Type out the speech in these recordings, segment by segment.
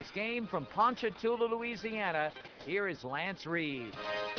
today's game from Ponchatoula, Louisiana, here is Lance Reed.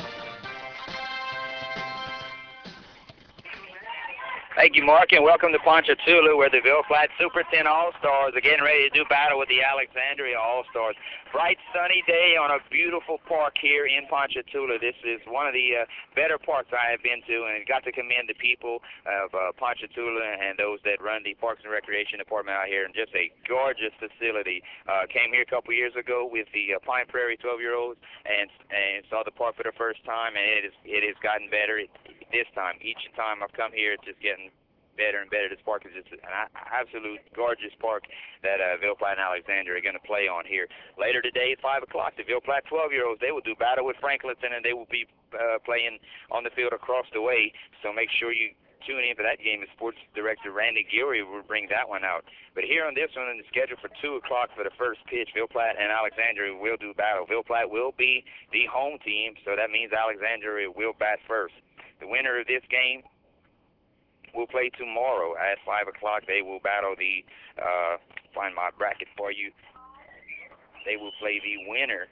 Thank you, Mark, and welcome to Ponchatoula, where the Ville Platte Super 10 All-Stars are getting ready to do battle with the Alexandria All-Stars. Bright, sunny day on a beautiful park here in Ponchatoula. This is one of the better parks I have been to, and got to commend the people of Ponchatoula and those that run the Parks and Recreation Department out here, and just a gorgeous facility. Came here a couple years ago with the Pine Prairie 12-year-olds and saw the park for the first time, and it has gotten better this time. Each time I've come here, it's just getting better and better. This park is just an absolute gorgeous park that Ville Platte and Alexandria are going to play on here. Later today at 5 o'clock, the Ville Platte 12-year-olds, they will do battle with Franklinton, and they will be playing on the field across the way. So make sure you tune in for that game. The sports director, Randy Gilry, will bring that one out. But here on this one, in the schedule for 2 o'clock for the first pitch, Ville Platte and Alexandria will do battle. Ville Platte will be the home team, so that means Alexandria will bat first. The winner of this game will play tomorrow at 5 o'clock. They will battle the, find my bracket for you. They will play the winner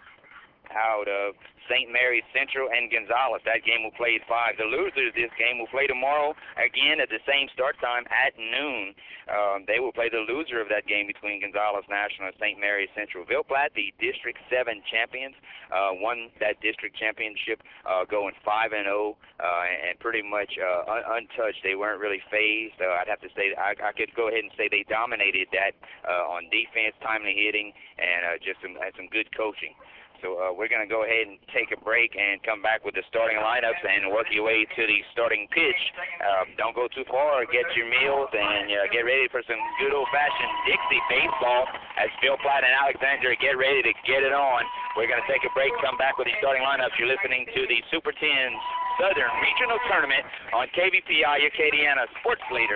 out of St. Mary's Central and Gonzales. That game will play at 5. The loser of this game will play tomorrow again at the same start time at noon. They will play the loser of that game between Gonzales National and St. Mary's Central. Ville Platte, the District 7 champions, won that district championship going 5-0 and pretty much untouched. They weren't really phased. I'd have to say I could go ahead and say they dominated that on defense, timely hitting, and just some good coaching. So we're going to go ahead and take a break and come back with the starting lineups and work your way to the starting pitch. Don't go too far. Get your meals and get ready for some good old-fashioned Dixie baseball as Ville Platte and Alexandria get ready to get it on. We're going to take a break, come back with the starting lineups. You're listening to the Super 10 Southern Regional Tournament on KVPI, your Acadiana sports leader.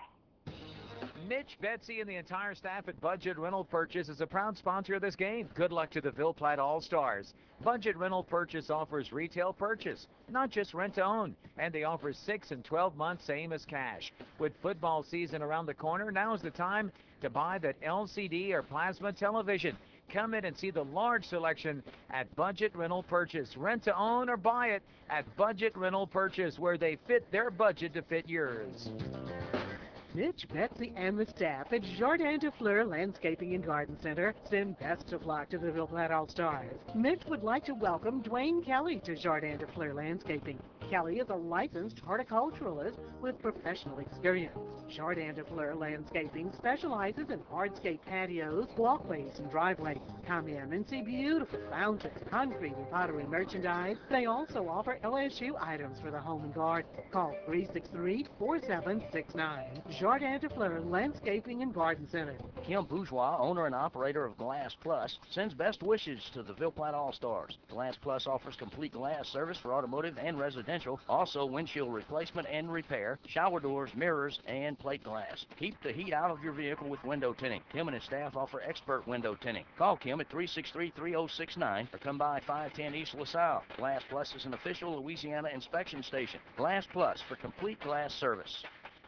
Mitch, Betsy, and the entire staff at Budget Rental Purchase is a proud sponsor of this game. Good luck to the Ville Platte All-Stars. Budget Rental Purchase offers retail purchase, not just rent-to-own, and they offer 6 and 12 months, same as cash. With football season around the corner, now's the time to buy that LCD or plasma television. Come in and see the large selection at Budget Rental Purchase. Rent to own or buy it at Budget Rental Purchase, where they fit their budget to fit yours. Mitch, Betsy, and the staff at Jardin de Fleur Landscaping and Garden Center send best of luck to the Ville Platte All-Stars. Mitch would like to welcome Dwayne Kelly to Jardin de Fleur Landscaping. Kelly is a licensed horticulturalist with professional experience. Jardin de Fleur Landscaping specializes in hardscape patios, walkways, and driveways. Come in and see beautiful fountains, concrete, and pottery merchandise. They also offer LSU items for the home and garden. Call 363-4769. Jardin de Fleur Landscaping and Garden Center. Kim Bourgeois, owner and operator of Glass Plus, sends best wishes to the Ville Platte All-Stars. Glass Plus offers complete glass service for automotive and residential, also windshield replacement and repair, shower doors, mirrors, and plate glass. Keep the heat out of your vehicle with window tinting. Kim and his staff offer expert window tinting. Call Kim at 363-3069 or come by 510 East LaSalle. Glass Plus is an official Louisiana inspection station. Glass Plus for complete glass service.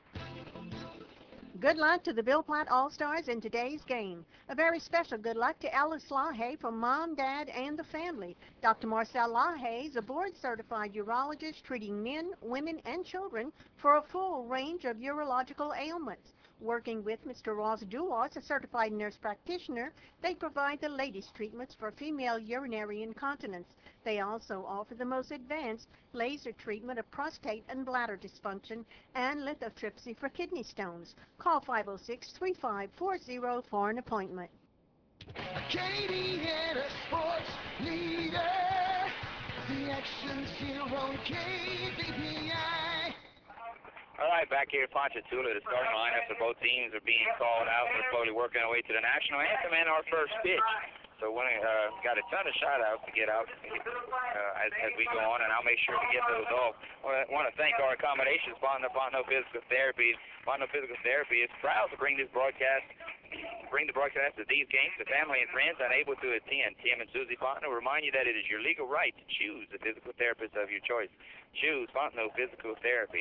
Good luck to the Ville Platte All-Stars in today's game. A very special good luck to Alice Lahaye from Mom, Dad, and the family. Dr. Marcel Lahaye is a board-certified urologist treating men, women, and children for a full range of urological ailments. Working with Mr. Ross Duwas, a certified nurse practitioner, they provide the latest treatments for female urinary incontinence. They also offer the most advanced laser treatment of prostate and bladder dysfunction and lithotripsy for kidney stones. Call 506-3540 for an appointment. Acadiana sports leader. The action's here on KVPI. All right, back here at Ponchatoula, the starting lineups of both teams are being called out. We're slowly working our way to the national anthem and our first pitch. So we got a ton of shout-outs to get out as we go on, and I'll make sure to get those off. I want to thank our accommodations partner, Fontenot Physical Therapy. Fontenot Physical Therapy is proud to bring the broadcast of these games to family and friends unable to attend. Tim and Susie Fontenot remind you that it is your legal right to choose the physical therapist of your choice. Choose Fontenot Physical Therapy.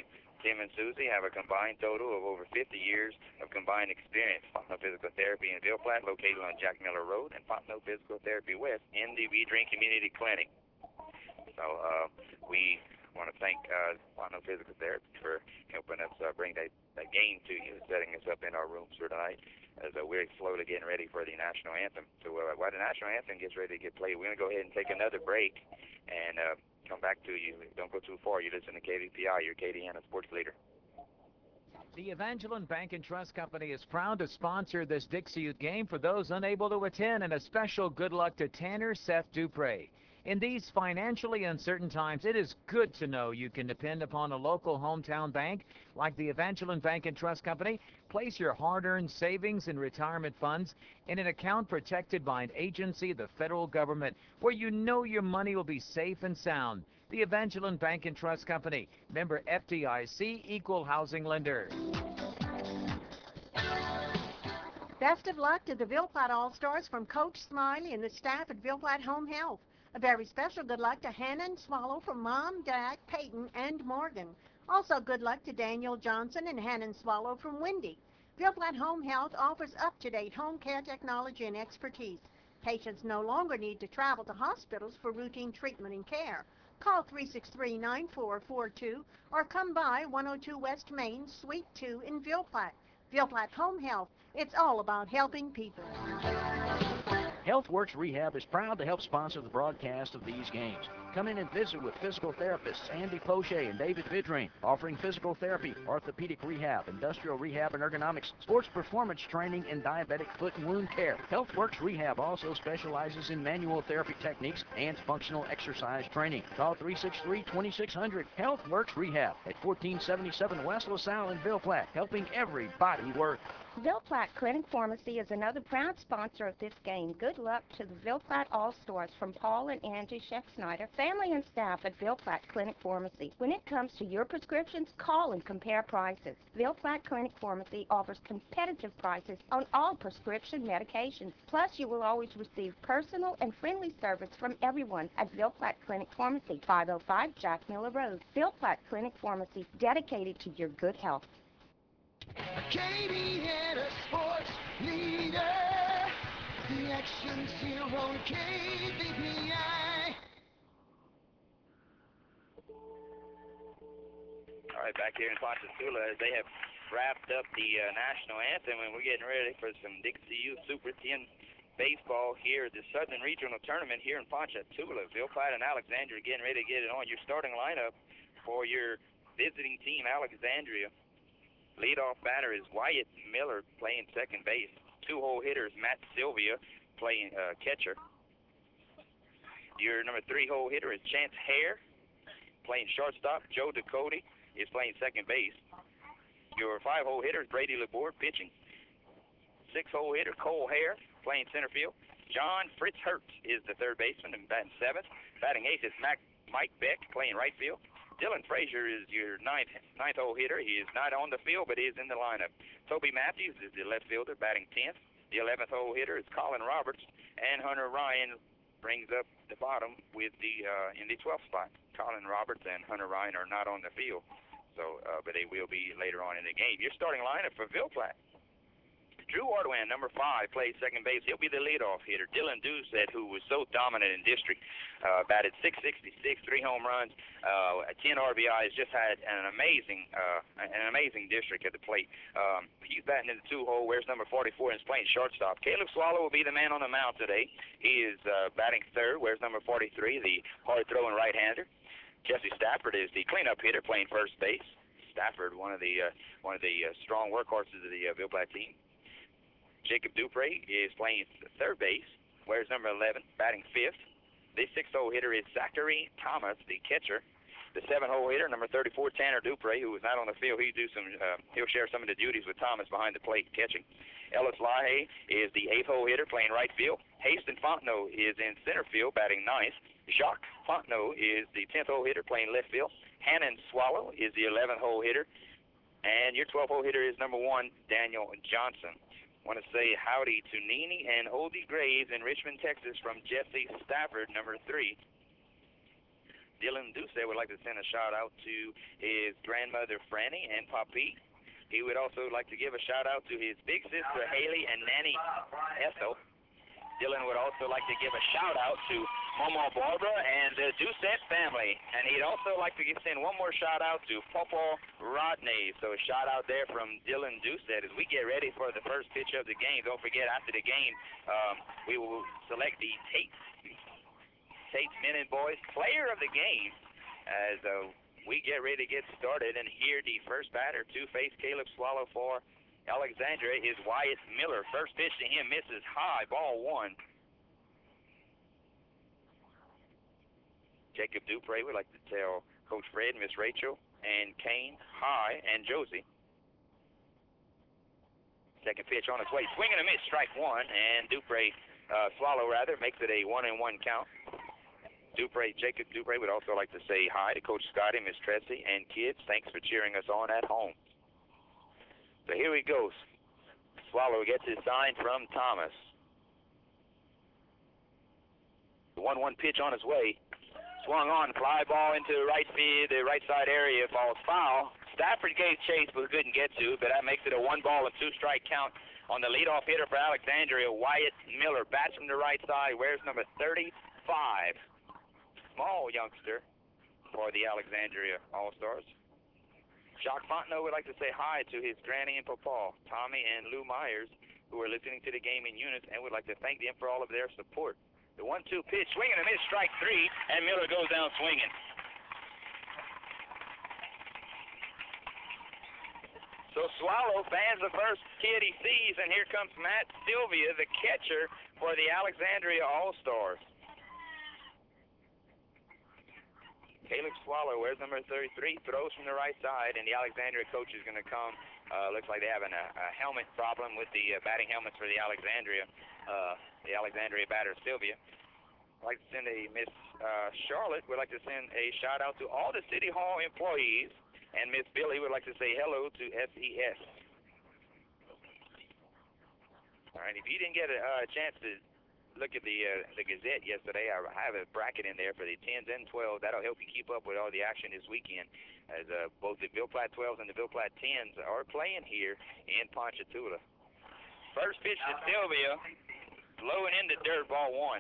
Tim and Susie have a combined total of over 50 years of combined experience. Fontenot Physical Therapy in Ville Platte, located on Jack Miller Road, and Fontenot Physical Therapy West in the We Drink Community Clinic. So we want to thank Fontenot Physical Therapy for helping us bring that game to you, setting us up in our rooms for tonight, as we're slowly getting ready for the national anthem. So while the national anthem gets ready to get played, we're going to go ahead and take another break and come back to you. Don't go too far. You listen to KVPI, your Acadiana sports leader. The Evangeline Bank and Trust Company is proud to sponsor this Dixie Youth game for those unable to attend, and a special good luck to Tanner Seth Dupre. In these financially uncertain times, it is good to know you can depend upon a local hometown bank like the Evangeline Bank and Trust Company. Place your hard-earned savings and retirement funds in an account protected by an agency of the federal government, where you know your money will be safe and sound. The Evangeline Bank and Trust Company, member FDIC, equal housing lender. Best of luck to the Ville Platte All-Stars from Coach Smiley and the staff at Ville Platte Home Health. A very special good luck to Hannah and Swallow from Mom, Dad, Peyton, and Morgan. Also good luck to Daniel Johnson and Hannah and Swallow from Wendy. Ville Platte Home Health offers up-to-date home care technology and expertise. Patients no longer need to travel to hospitals for routine treatment and care. Call 363-9442 or come by 102 West Main, Suite 2 in Ville Platte. Ville Platte Home Health. It's all about helping people. HealthWorks Rehab is proud to help sponsor the broadcast of these games. Come in and visit with physical therapists Andy Poche and David Vidrine, offering physical therapy, orthopedic rehab, industrial rehab and ergonomics, sports performance training, and diabetic foot and wound care. HealthWorks Rehab also specializes in manual therapy techniques and functional exercise training. Call 363-2600. HealthWorks Rehab at 1477 West LaSalle in Ville Platte, helping everybody work. Ville Platte Clinic Pharmacy is another proud sponsor of this game. Good luck to the Ville Platte All-Stars from Paul and Angie Scheck-Snyder, family and staff at Ville Platte Clinic Pharmacy. When it comes to your prescriptions, call and compare prices. Ville Platte Clinic Pharmacy offers competitive prices on all prescription medications. Plus, you will always receive personal and friendly service from everyone at Ville Platte Clinic Pharmacy, 505 Jack Miller Road. Ville Platte Clinic Pharmacy, dedicated to your good health. Acadiana sports leader. The action's here on KVPI. All right, back here in Ponchatoula, as they have wrapped up the national anthem, and we're getting ready for some Dixie Youth Super 10 baseball here at the Southern Regional Tournament here in Ponchatoula. Ville Platte and Alexandria getting ready to get it on. Your starting lineup for your visiting team, Alexandria. Leadoff batter is Wyatt Miller, playing second base. Two-hole hitters, Matt Sylvia, playing catcher. Your number 3-hole hitter is Chance Hare, playing shortstop. Joe Ducote is playing second base. Your 5-hole hitter is Brady Laborde, pitching. 6-hole hitter, Cole Hare, playing center field. John Fritz Hertz is the third baseman and batting seventh. Batting eighth is Mike Beck, playing right field. Dylan Frazier is your ninth hole hitter. He is not on the field, but he is in the lineup. Toby Matthews is the left fielder, batting 10th. The 11th hole hitter is Colin Roberts, and Hunter Ryan brings up the bottom with the in the 12th spot. Colin Roberts and Hunter Ryan are not on the field, so but they will be later on in the game. Your starting lineup for Ville Platte: Drew Ardoin, number 5, plays second base. He'll be the leadoff hitter. Dylan Doucette, who was so dominant in district, batted .666, 3 home runs, 10 RBIs, just had an amazing district at the plate. He's batting in the 2-hole, wears number 44, and is playing shortstop. Caleb Swallow will be the man on the mound today. He is batting third, wears number 43, the hard-throwing right-hander. Jesse Stafford is the cleanup hitter, playing first base. Stafford, one of the strong workhorses of the Ville Platte team. Jacob Dupre is playing third base, wears number 11, batting 5th. The 6th-hole hitter is Zachary Thomas, the catcher. The 7th-hole hitter, number 34, Tanner Dupre, who is not on the field. He'll share some of the duties with Thomas behind the plate catching. Ellis Lahaye is the 8th-hole hitter, playing right field. Haston Fontenot is in center field, batting 9th. Jacques Fontenot is the 10th-hole hitter, playing left field. Hannon Swallow is the 11th-hole hitter. And your 12th-hole hitter is number 1, Daniel Johnson. Want to say howdy to Nene and Oldie Graves in Richmond, Texas, from Jesse Stafford, number 3. Dylan Doucette would like to send a shout-out to his grandmother, Franny, and Papi. He would also like to give a shout-out to his big sister, Haley, and Nanny Ethel. Dylan would also like to give a shout-out to Mama Barbara and the Doucette family. And he'd also like to send one more shout-out to Popo Rodney. So a shout-out there from Dylan Doucette as we get ready for the first pitch of the game. Don't forget, after the game, we will select the Tate's Men and Boys Player of the Game as we get ready to get started. And here the first batter to face Caleb Swallow for Alexandria is Wyatt Miller. First pitch to him misses high, ball one. Jacob Dupre would like to tell Coach Fred, Miss Rachel, and Kane hi, and Josie. Second pitch on its way, swing and a miss, strike one, and Swallow makes it a 1-1 count. Jacob Dupre would also like to say hi to Coach Scotty, Miss Tressie, and kids. Thanks for cheering us on at home. So here he goes. Swallow gets his sign from Thomas. The 1-1 pitch on his way. Swung on, fly ball into the right field, the right side area, falls foul. Stafford gave chase but couldn't get to, but that makes it a 1-2 count on the leadoff hitter for Alexandria, Wyatt Miller. Bats from the right side, wears number 35. Small youngster for the Alexandria All-Stars. Jacques Fontenot would like to say hi to his granny and papa, Tommy and Lou Myers, who are listening to the game in unison and would like to thank them for all of their support. The 1-2 pitch, swing and a miss, strike three, and Miller goes down swinging. So Swallow fans the first kid he sees, and here comes Matt Sylvia, the catcher for the Alexandria All-Stars. Caleb Swallow wears number 33, throws from the right side, and the Alexandria coach is going to come. Looks like they're having a helmet problem with the batting helmets for the Alexandria batter, Sylvia. I'd like to send a Miss Charlotte would like to send a shout-out to all the City Hall employees, and Miss Billy would like to say hello to SES. All right, if you didn't get a chance to look at the Gazette yesterday, I have a bracket in there for the 10s and 12s. That'll help you keep up with all the action this weekend, as both the Ville Platte 12s and the Ville Platte 10s are playing here in Ponchatoula. First pitch to Sylvia, low and in the dirt, ball one.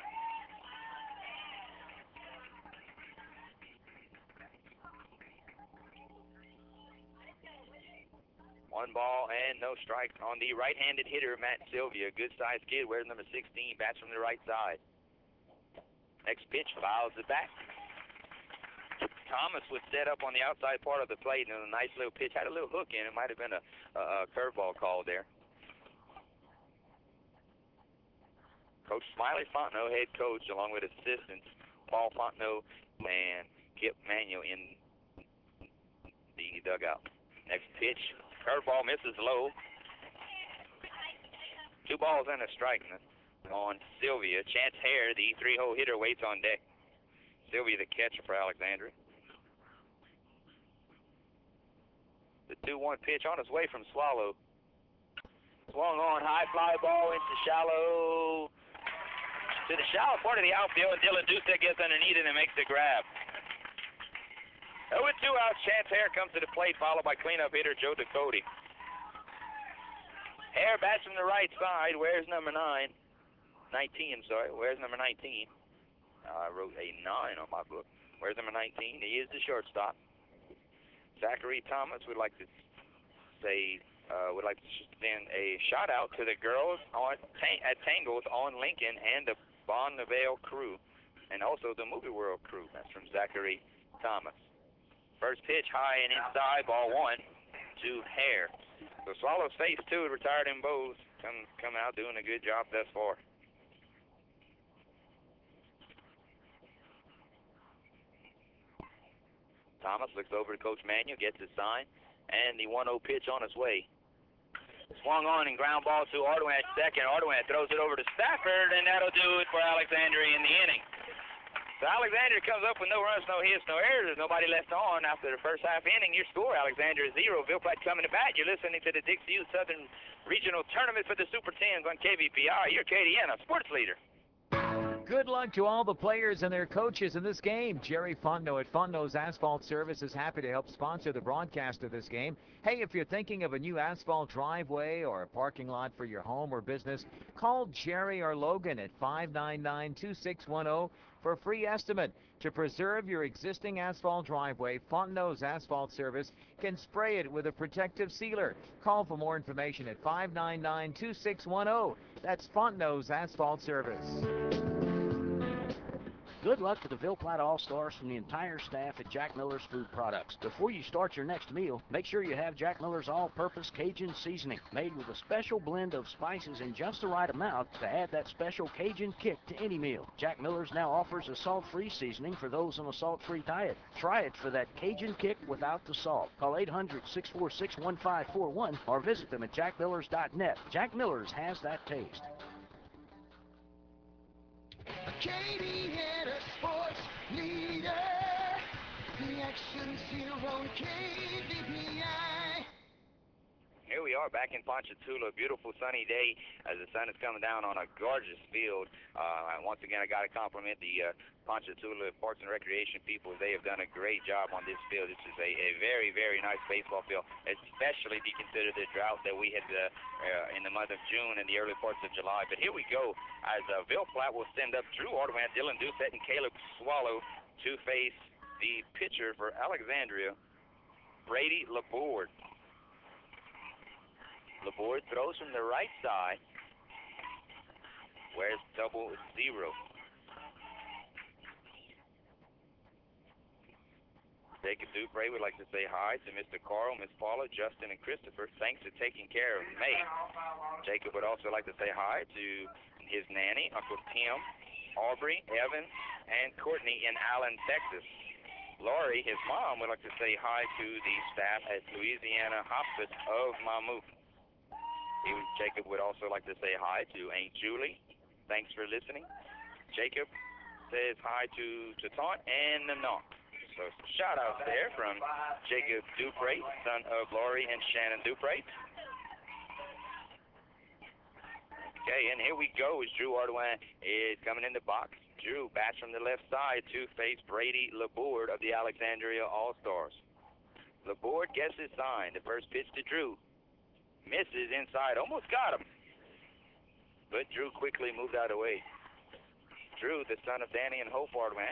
One ball and no strikes on the right-handed hitter, Matt Sylvia. Good-sized kid, wears number 16, bats from the right side. Next pitch, fouls it back. Thomas was set up on the outside part of the plate, and a nice little pitch. Had a little hook in it. Might have been a curveball call there. Coach Smiley Fontenot, head coach, along with assistants Paul Fontenot and Kip Manuel in the dugout. Next pitch. Curveball misses low. 2 balls and a strike on Sylvia. Chance Hare, the 3-hole hitter, waits on deck. Sylvia, the catcher for Alexandria. The 2-1 pitch on its way from Swallow. Swung on, high fly ball into shallow. To the shallow part of the outfield, and Dylan Doucette gets underneath it and makes the grab. With 2 outs, Chance Hare comes to the plate, followed by cleanup hitter Joe Ducote. Hare bats from the right side, wears number 19, wears number 19. I wrote a 9 on my book. Wears number 19, he is the shortstop. Zachary Thomas would like to say, send a shout out to the girls at Tangles on Lincoln and the Bonneville crew, and also the Movie World crew. That's from Zachary Thomas. First pitch, high and inside, ball one to Hare. So Swallow's face two, retired in both, come out doing a good job thus far. Thomas looks over to Coach Manuel, gets his sign, and the 1-0 pitch on its way. Swung on and ground ball to Ardoin at second. Ardoin throws it over to Stafford, and that'll do it for Alexandria in the inning. So Alexandria comes up with no runs, no hits, no errors. There's nobody left on after the first half inning. Your score, Alexandria 0, Ville Platte coming to bat. You're listening to the Dixie Youth Southern Regional Tournament for the Super 10s on KVPI, your KDN, a sports leader. Good luck to all the players and their coaches in this game. Jerry Fontenot at Fontenot's Asphalt Service is happy to help sponsor the broadcast of this game. Hey, if you're thinking of a new asphalt driveway or a parking lot for your home or business, call Jerry or Logan at 599-2610 for a free estimate. To preserve your existing asphalt driveway, Fontenot's Asphalt Service can spray it with a protective sealer. Call for more information at 599-2610. That's Fontenot's Asphalt Service. Good luck to the Ville Platte All-Stars from the entire staff at Jack Miller's Food Products. Before you start your next meal, make sure you have Jack Miller's all-purpose Cajun seasoning, made with a special blend of spices in just the right amount to add that special Cajun kick to any meal. Jack Miller's now offers a salt-free seasoning for those on a salt-free diet. Try it for that Cajun kick without the salt. Call 800-646-1541 or visit them at jackmillers.net. Jack Miller's has that taste. Acadiana sports leader, the action's here on KVPI. Here we are back in Ponchatoula, a beautiful sunny day as the sun is coming down on a gorgeous field. Once again, I got to compliment the Ponchatoula Parks and Recreation people. They have done a great job on this field. This is a very, very nice baseball field, especially if you consider the drought that we had in the month of June and the early parts of July. But here we go as Ville Platte will send up Drew Ardoin, Dylan Doucette, and Caleb Swallow to face the pitcher for Alexandria, Brady Laborde. Laborde throws from the right side. Where's 0-0? Jacob Dupre would like to say hi to Mr. Carl, Miss Paula, Justin, and Christopher. Thanks for taking care of May. Jacob would also like to say hi to his nanny, Uncle Tim, Aubrey, Evan, and Courtney in Allen, Texas. Lori, his mom, would like to say hi to the staff at Louisiana Hospice of Mammoth. Jacob would also like to say hi to Aunt Julie. Thanks for listening. Jacob says hi to Taunt and Nanon. So shout out there from Jacob Dupre, son of Lori and Shannon Dupre. Okay, and here we go as Drew Ardoin is coming in the box. Drew bats from the left side to face Brady Laborde of the Alexandria All-Stars. Laborde gets his sign. The first pitch to Drew. Misses inside, almost got him. But Drew quickly moved out of the way. Drew, the son of Danny and Hope Ardoin.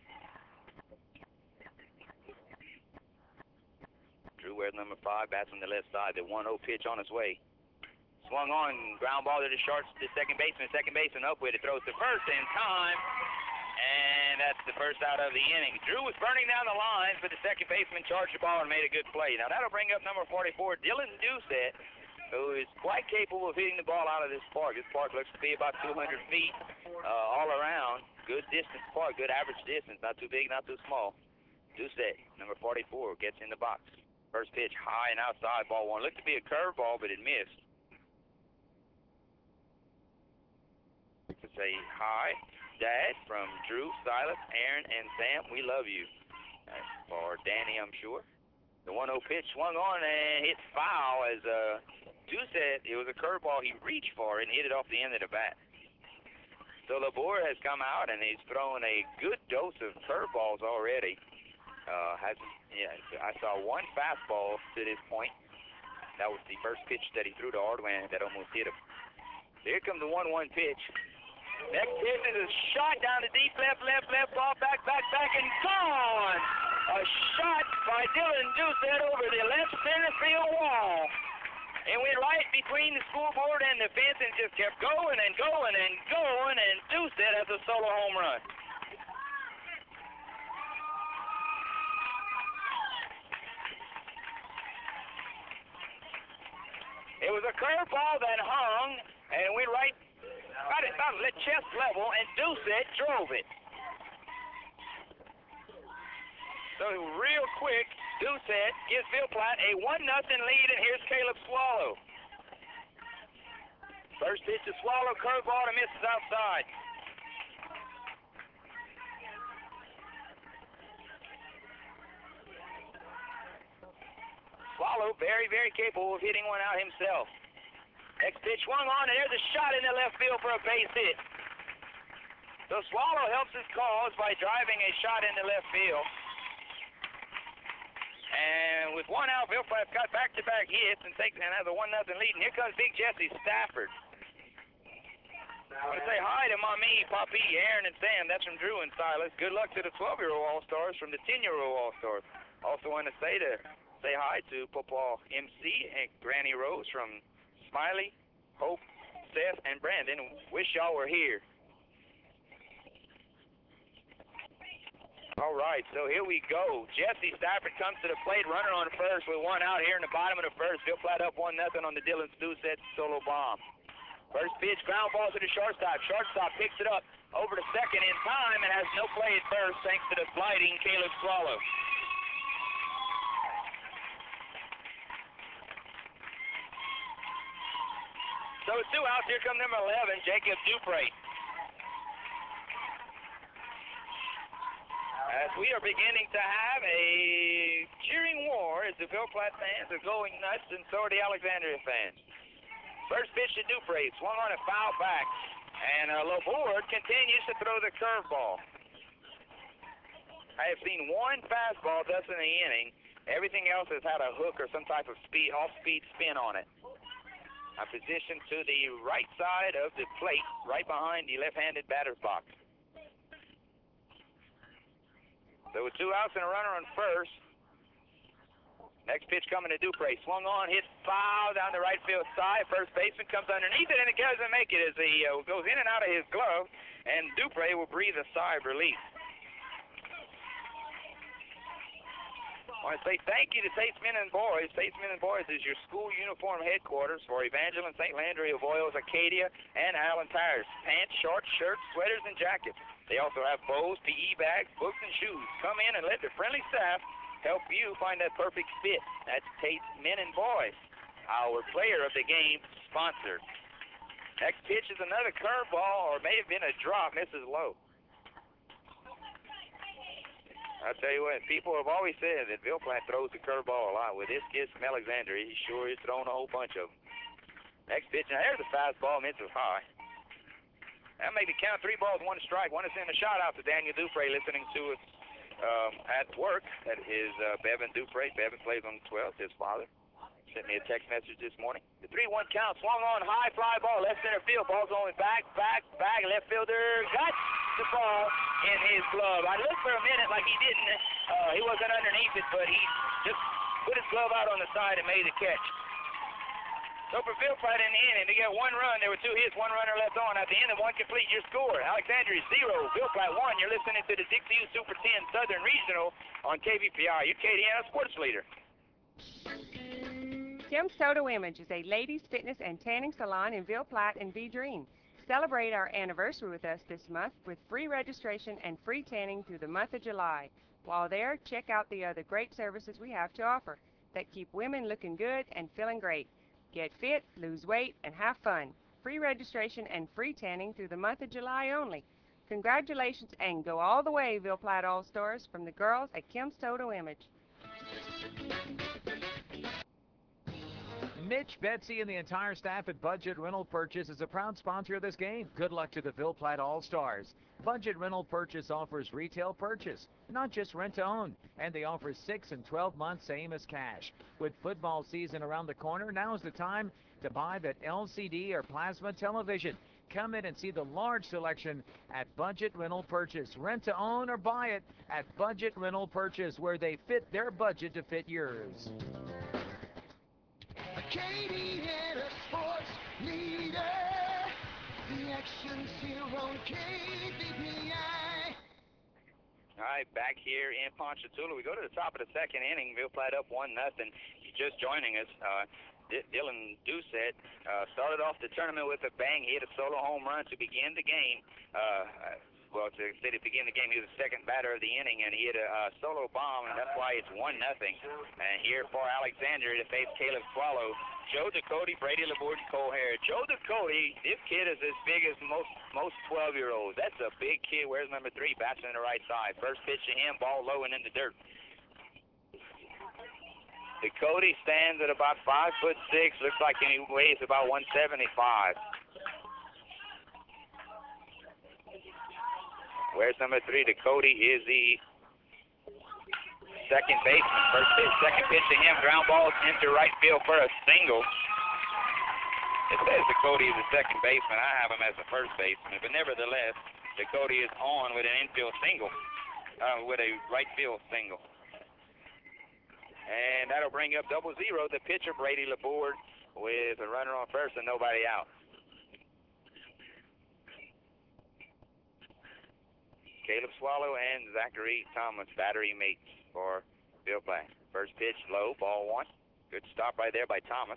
Drew wears number 5, bats on the left side. The 1-0 pitch on his way. Swung on, ground ball to the short, the second baseman up with it, throws to first in time. And that's the first out of the inning. Drew was burning down the lines, but the second baseman charged the ball and made a good play. Now that'll bring up number 44, Dylan Doucette, who is quite capable of hitting the ball out of this park. This park looks to be about 200 feet all around. Good distance park, good average distance, not too big, not too small. Doucette, number 44, gets in the box. First pitch high and outside, ball 1. Looked to be a curveball, but it missed. To say hi, Dad, from Drew, Silas, Aaron, and Sam. We love you. That's for Danny, I'm sure. The 1-0 pitch swung on and hit foul as Doucette, it was a curveball. He reached for it and hit it off the end of the bat. So Laborde has come out and he's thrown a good dose of curveballs already. I saw one fastball to this point. That was the first pitch that he threw to Ardoin that almost hit him. Here comes the 1-1 pitch. Next pitch is a shot down the deep left, ball back, and gone! A shot by Dylan Doucette over the left center field wall. It went right between the scoreboard and the fence and just kept going and going and going, and Doucette has a solo home run. It was a curveball that hung and went right about chest level, and Doucette drove it. So real quick, Doucette gives Ville Platte a 1-0 lead, and here's Caleb Swallow. First pitch to Swallow, curveball, and misses outside. Swallow very, very capable of hitting one out himself. Next pitch swung on, and there's a shot in the left field for a base hit. Swallow helps his cause by driving a shot into left field. And with one out, Ville Platte's got back-to-back hits and has a 1-0 lead. And here comes Big Jesse Stafford. I want to say hi to Mommy, Papi, Aaron, and Sam. That's from Drew and Silas. Good luck to the 12-year-old All-Stars from the 10-year-old All-Stars. Also want to say hi to Papa MC and Granny Rose from Smiley, Hope, Seth, and Brandon. Wish y'all were here. All right, so here we go. Jesse Stafford comes to the plate, runner on first with one out here in the bottom of the first. Ville Platte up 1-0 on the Dylan Doucette solo bomb. First pitch, ground ball to the shortstop. Shortstop picks it up over to second in time and has no play at first thanks to the sliding Caleb Swallow. So with 2 outs, here come number 11, Jacob Dupre. As we are beginning to have a cheering war as the Ville Platte fans are going nuts, and so are the Alexandria fans. First pitch to Dupre, swung on a foul back, and LeBoard continues to throw the curveball. I have seen one fastball thus in the inning. Everything else has had a hook or some type of off-speed spin on it. I'm positioned to the right side of the plate, right behind the left-handed batter's box. So with 2 outs and a runner on first, next pitch coming to Dupre. Swung on, hit foul down the right field side. First baseman comes underneath it, and it doesn't make it as he goes in and out of his glove, and Dupre will breathe a sigh of relief. I want to say thank you to Statesmen and Boys. Statesmen and Boys is your school uniform headquarters for Evangeline, St. Landry, Avoyelles, Acadia, and Allen Tires. Pants, shorts, shirts, sweaters, and jackets. They also have bows, PE bags, books, and shoes. Come in and let their friendly staff help you find that perfect fit. That's Tate's Men and Boys, our player of the game sponsor. Next pitch is another curveball, or may have been a drop, misses low. I'll tell you what, people have always said that Ville Platte throws the curveball a lot. With this kid from Alexandria, he sure is throwing a whole bunch of them. Next pitch, now there's a fastball, misses high. That made it count 3 balls, 1 strike. Want to send a shout out to Daniel Dupre listening to us at work. That is Bevan Dupre. Bevan plays on the 12th, his father. Sent me a text message this morning. The 3-1 count, swung on, high fly ball, left center field. Ball's only back. Left fielder got the ball in his glove. I looked for a minute like he didn't. He wasn't underneath it, but he just put his glove out on the side and made the catch. So for Ville Platte in the inning, they got 1 run. There were 2 hits, 1 runner left on. At the end of 1 complete, your score. Alexandria 0, Ville Platte 1. You're listening to the Dixie U Super 10 Southern Regional on KVPI, your Acadiana sports leader. Kim's Photo Image is a ladies' fitness and tanning salon in Ville Platte and V-Dream. Celebrate our anniversary with us this month with free registration and free tanning through the month of July. While there, check out the other great services we have to offer that keep women looking good and feeling great. Get fit, lose weight, and have fun. Free registration and free tanning through the month of July only. Congratulations and go all the way, Ville Platte All-Stars, from the girls at Kim's Photo Image. Mitch, Betsy, and the entire staff at Budget Rental Purchase is a proud sponsor of this game. Good luck to the Ville Platte All-Stars. Budget Rental Purchase offers retail purchase, not just rent-to-own, and they offer 6 and 12 months same as cash. With football season around the corner, now's the time to buy that LCD or plasma television. Come in and see the large selection at Budget Rental Purchase. Rent-to-own or buy it at Budget Rental Purchase, where they fit their budget to fit yours. Acadiana sports leader, the action's here on KVPI. All right, back here in Ponchatoula. We go to the top of the second inning. Ville Platte up 1-0. You're just joining us. Dylan Doucette started off the tournament with a bang. He hit a solo home run to begin the game. To begin the game, he was the second batter of the inning, and he hit a solo bomb, and that's why it's 1-0. And here for Alexandria to face Caleb Swallow, Joe Ducote, Brady LeBoard, and Cole Harris. Joe Ducote, this kid is as big as most 12-year-olds. That's a big kid. Where's number 3? Bats on the right side. First pitch to him, ball low and in the dirt. Ducote stands at about 5'6". Looks like he weighs about 175. Where's number 3? Cody is the second baseman. First pitch, second pitch to him. Ground ball into right field for a single. It says Cody is the second baseman. I have him as the first baseman. But nevertheless, Cody is on with an infield single, with a right field single. And that'll bring up 0-0. The pitcher, Brady Laborde, with a runner on first and nobody out. Caleb Swallow and Zachary Thomas, battery mates for Bill Platt. First pitch, low, ball 1. Good stop right there by Thomas.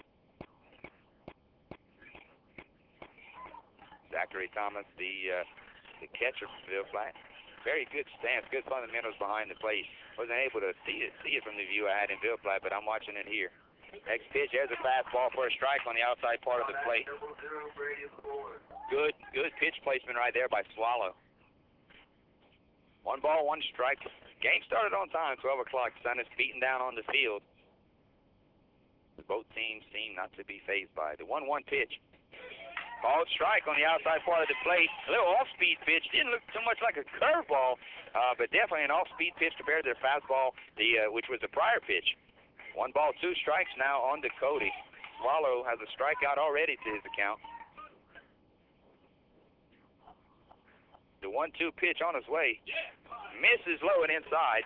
Zachary Thomas, the catcher for Bill Platt. Very good stance, good fundamentals behind the plate. Wasn't able to see it from the view I had in Bill Platt, but I'm watching it here. Next pitch, there's a fastball for a strike on the outside part of the plate. Good pitch placement right there by Swallow. 1 ball, 1 strike. Game started on time, 12 o'clock. Sun is beating down on the field. Both teams seem not to be fazed by it. The 1-1 pitch. Called strike on the outside part of the plate. A little off-speed pitch. Didn't look too much like a curveball, but definitely an off-speed pitch compared to the fastball, which was the prior pitch. 1 ball, 2 strikes now on to Cody. Swallow has a strikeout already to his account. The 1-2 pitch on his way. Misses low and inside.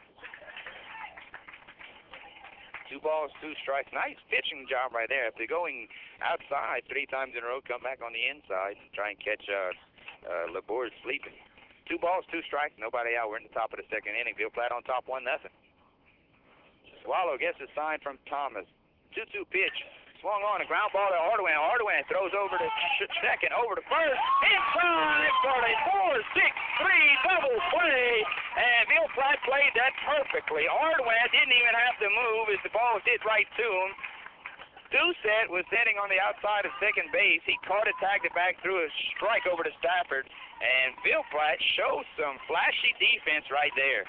2 balls, 2 strikes. Nice pitching job right there. If they're going outside 3 times in a row, come back on the inside and try and catch Laborde sleeping. 2 balls, 2 strikes, nobody out. We're in the top of the second inning. Bill Platt on top, 1-0. Swallow gets a sign from Thomas. 2-2 pitch. Swung on a ground ball to Hardaway. Hardaway throws over to second, over to first. Inside for a 4-6-3 double play. And Bill Platt played that perfectly. Hardaway didn't even have to move as the ball was hit right to him. Doucette was sitting on the outside of second base. He caught it, tagged it back, threw a strike over to Stafford. And Bill Platt shows some flashy defense right there.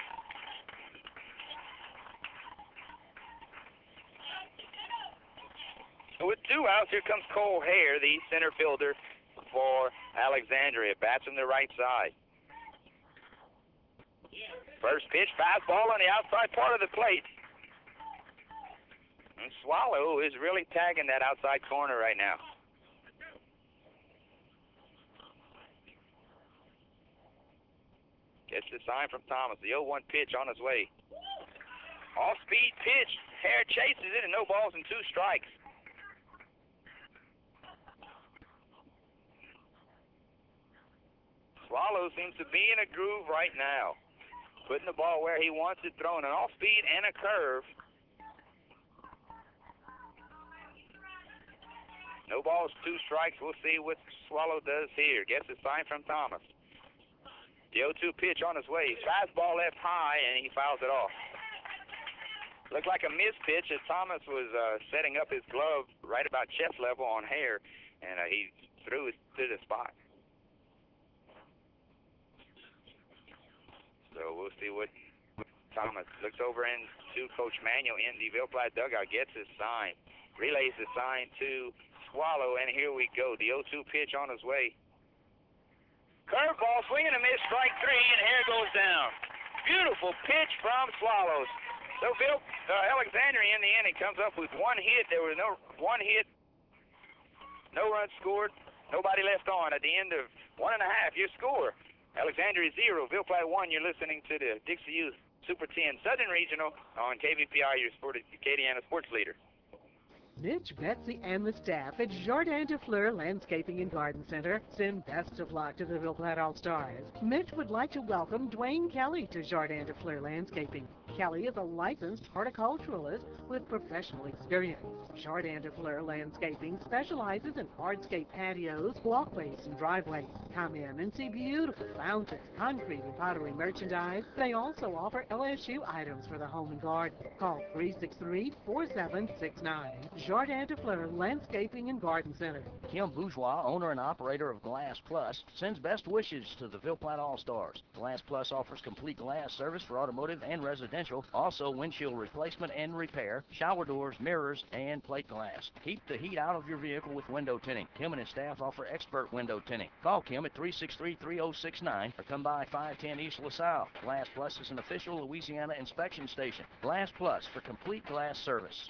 With 2 outs, here comes Cole Hare, the center fielder for Alexandria. Bats from the right side. First pitch, fastball on the outside part of the plate. And Swallow is really tagging that outside corner right now. Gets the sign from Thomas. The 0-1 pitch on his way. Off-speed pitch. Hare chases it, and no balls and 2 strikes. Swallow seems to be in a groove right now. Putting the ball where he wants it, throwing an off-speed and a curve. No balls, 2 strikes. We'll see what Swallow does here. Gets a sign from Thomas. The 0-2 pitch on his way. Fastball left high, and he fouls it off. Looked like a missed pitch as Thomas was setting up his glove right about chest level on Hare, and he threw it to the spot. So we'll see what Thomas looks over into Coach Manuel in the Bill Platt dugout, gets his sign, relays the sign to Swallow, and here we go. The 0-2 pitch on his way. Curveball, swing and a miss, strike 3, and Hare goes down. Beautiful pitch from Swallows. So Bill Alexandria in the inning comes up with 1 hit. There was no 1 hit, no runs scored, nobody left on. At the end of 1.5, your score. Alexandria 0, Bill Platt 1. You're listening to the Dixie Youth Super 10 Southern Regional on KVPI, your Acadiana sports leader. Mitch, Betsy, and the staff at Jardin de Fleur Landscaping and Garden Center send best of luck to the Bill Platt All-Stars. Mitch would like to welcome Dwayne Kelly to Jardin de Fleur Landscaping. Kelly is a licensed horticulturalist with professional experience. Jardin de Fleur Landscaping specializes in hardscape patios, walkways, and driveways. Come in and see beautiful fountains, concrete, and pottery merchandise. They also offer LSU items for the home and garden. Call 363-4769. Jardin de Fleur Landscaping and Garden Center. Kim Bourgeois, owner and operator of Glass Plus, sends best wishes to the Ville Platte All-Stars. Glass Plus offers complete glass service for automotive and residential, also windshield replacement and repair, shower doors, mirrors, and plate glass. Keep the heat out of your vehicle with window tinting. Kim and his staff offer expert window tinting. Call Kim at 363-3069 or come by 510 East LaSalle. Glass Plus is an official Louisiana inspection station. Glass Plus for complete glass service.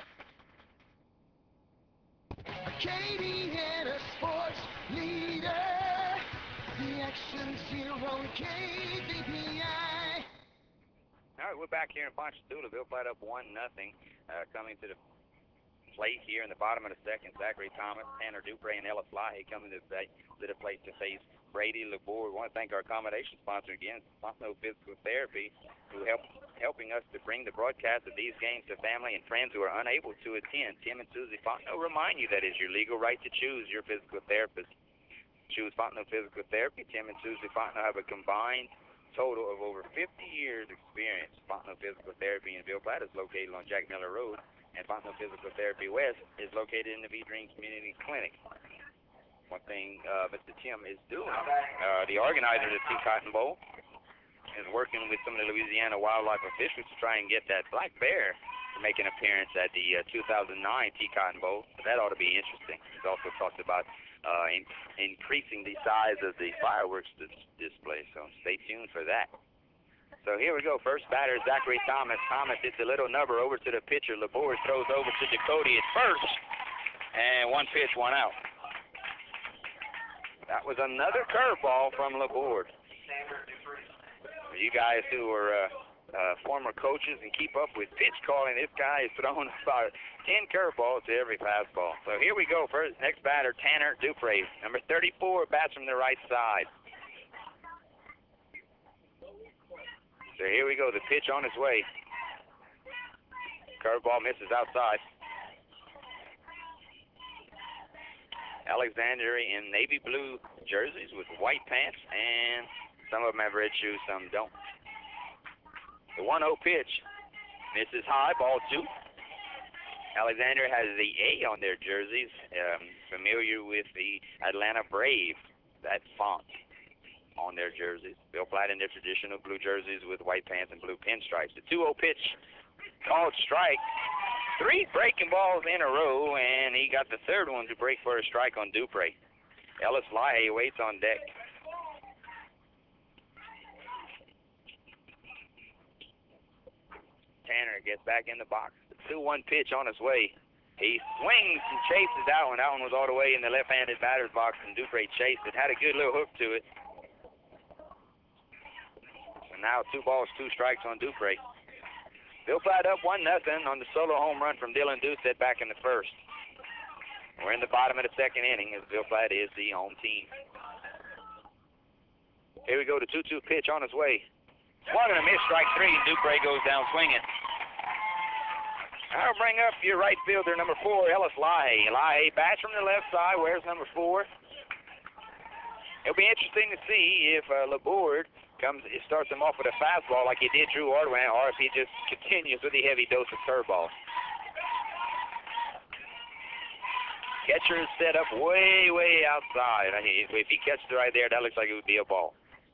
Acadiana Sports Leader. The action's here on KBPI. All right, we're back here in Ponchatoula. Ville Platte up 1-0. Coming to the plate here in the bottom of the second. Zachary Thomas, Tanner Dupre, and Ellis Lahey coming to the plate to face Brady Laborde. We want to thank our accommodation sponsor again, Fontenot Physical Therapy, who helping us to bring the broadcast of these games to family and friends who are unable to attend. Tim and Susie Fontenot remind you that it's your legal right to choose your physical therapist. Choose Fontenot Physical Therapy. Tim and Susie Fontenot have a combined total of over 50 years experience. Fontenot Physical Therapy in Ville Platte is located on Jack Miller Road, and Fontenot Physical Therapy West is located in the V-Dream Community Clinic. One thing Mr. Tim is doing, the organizer of the T Cotton Bowl is working with some of the Louisiana wildlife officials to try and get that black bear to make an appearance at the 2009 T Cotton Bowl. So that ought to be interesting. He's also talked about increasing the size of the fireworks display, so stay tuned for that. So here we go. First batter, Zachary Thomas. Thomas hits a little number over to the pitcher. Laborde throws over to Ducote at first, and one pitch, one out. That was another curveball from Laborde. You guys who are former coaches and keep up with pitch calling, this guy is throwing about 10 curveballs to every fastball. So here we go. First, next batter, Tanner Dupre. Number 34, bats from the right side. So here we go. The pitch on its way. Curveball misses outside. Alexander in navy blue jerseys with white pants, and some of them have red shoes, some don't. The 1-0 pitch misses high, ball 2. Alexander has the A on their jerseys, familiar with the Atlanta Braves, that font on their jerseys. Ville Platte in their traditional blue jerseys with white pants and blue pinstripes. The 2-0 pitch called strike. 3 breaking balls in a row, and he got the third one to break for a strike on Dupre. Ellis Lahey waits on deck. Tanner gets back in the box. The 2-1 pitch on his way. He swings and chases that one. That one was all the way in the left-handed batter's box, and Dupre chased it. Had a good little hook to it. So now 2 balls, 2 strikes on Dupre. Ville Platte up 1-0 on the solo home run from Dylan Doucette back in the first. We're in the bottom of the second inning as Ville Platte is the home team. Here we go, the 2-2 pitch on his way. Swung and a miss, strike 3, and Dupre goes down swinging. I'll bring up your right fielder, number 4, Ellis Lahey. Lahey bats from the left side, wears number 4. It'll be interesting to see if Laborde starts him off with a fastball like he did Drew Ordwin, or if he just continues with the heavy dose of curveball. Catcher is set up way, way outside. If he catches it right there, that looks like it would be a ball.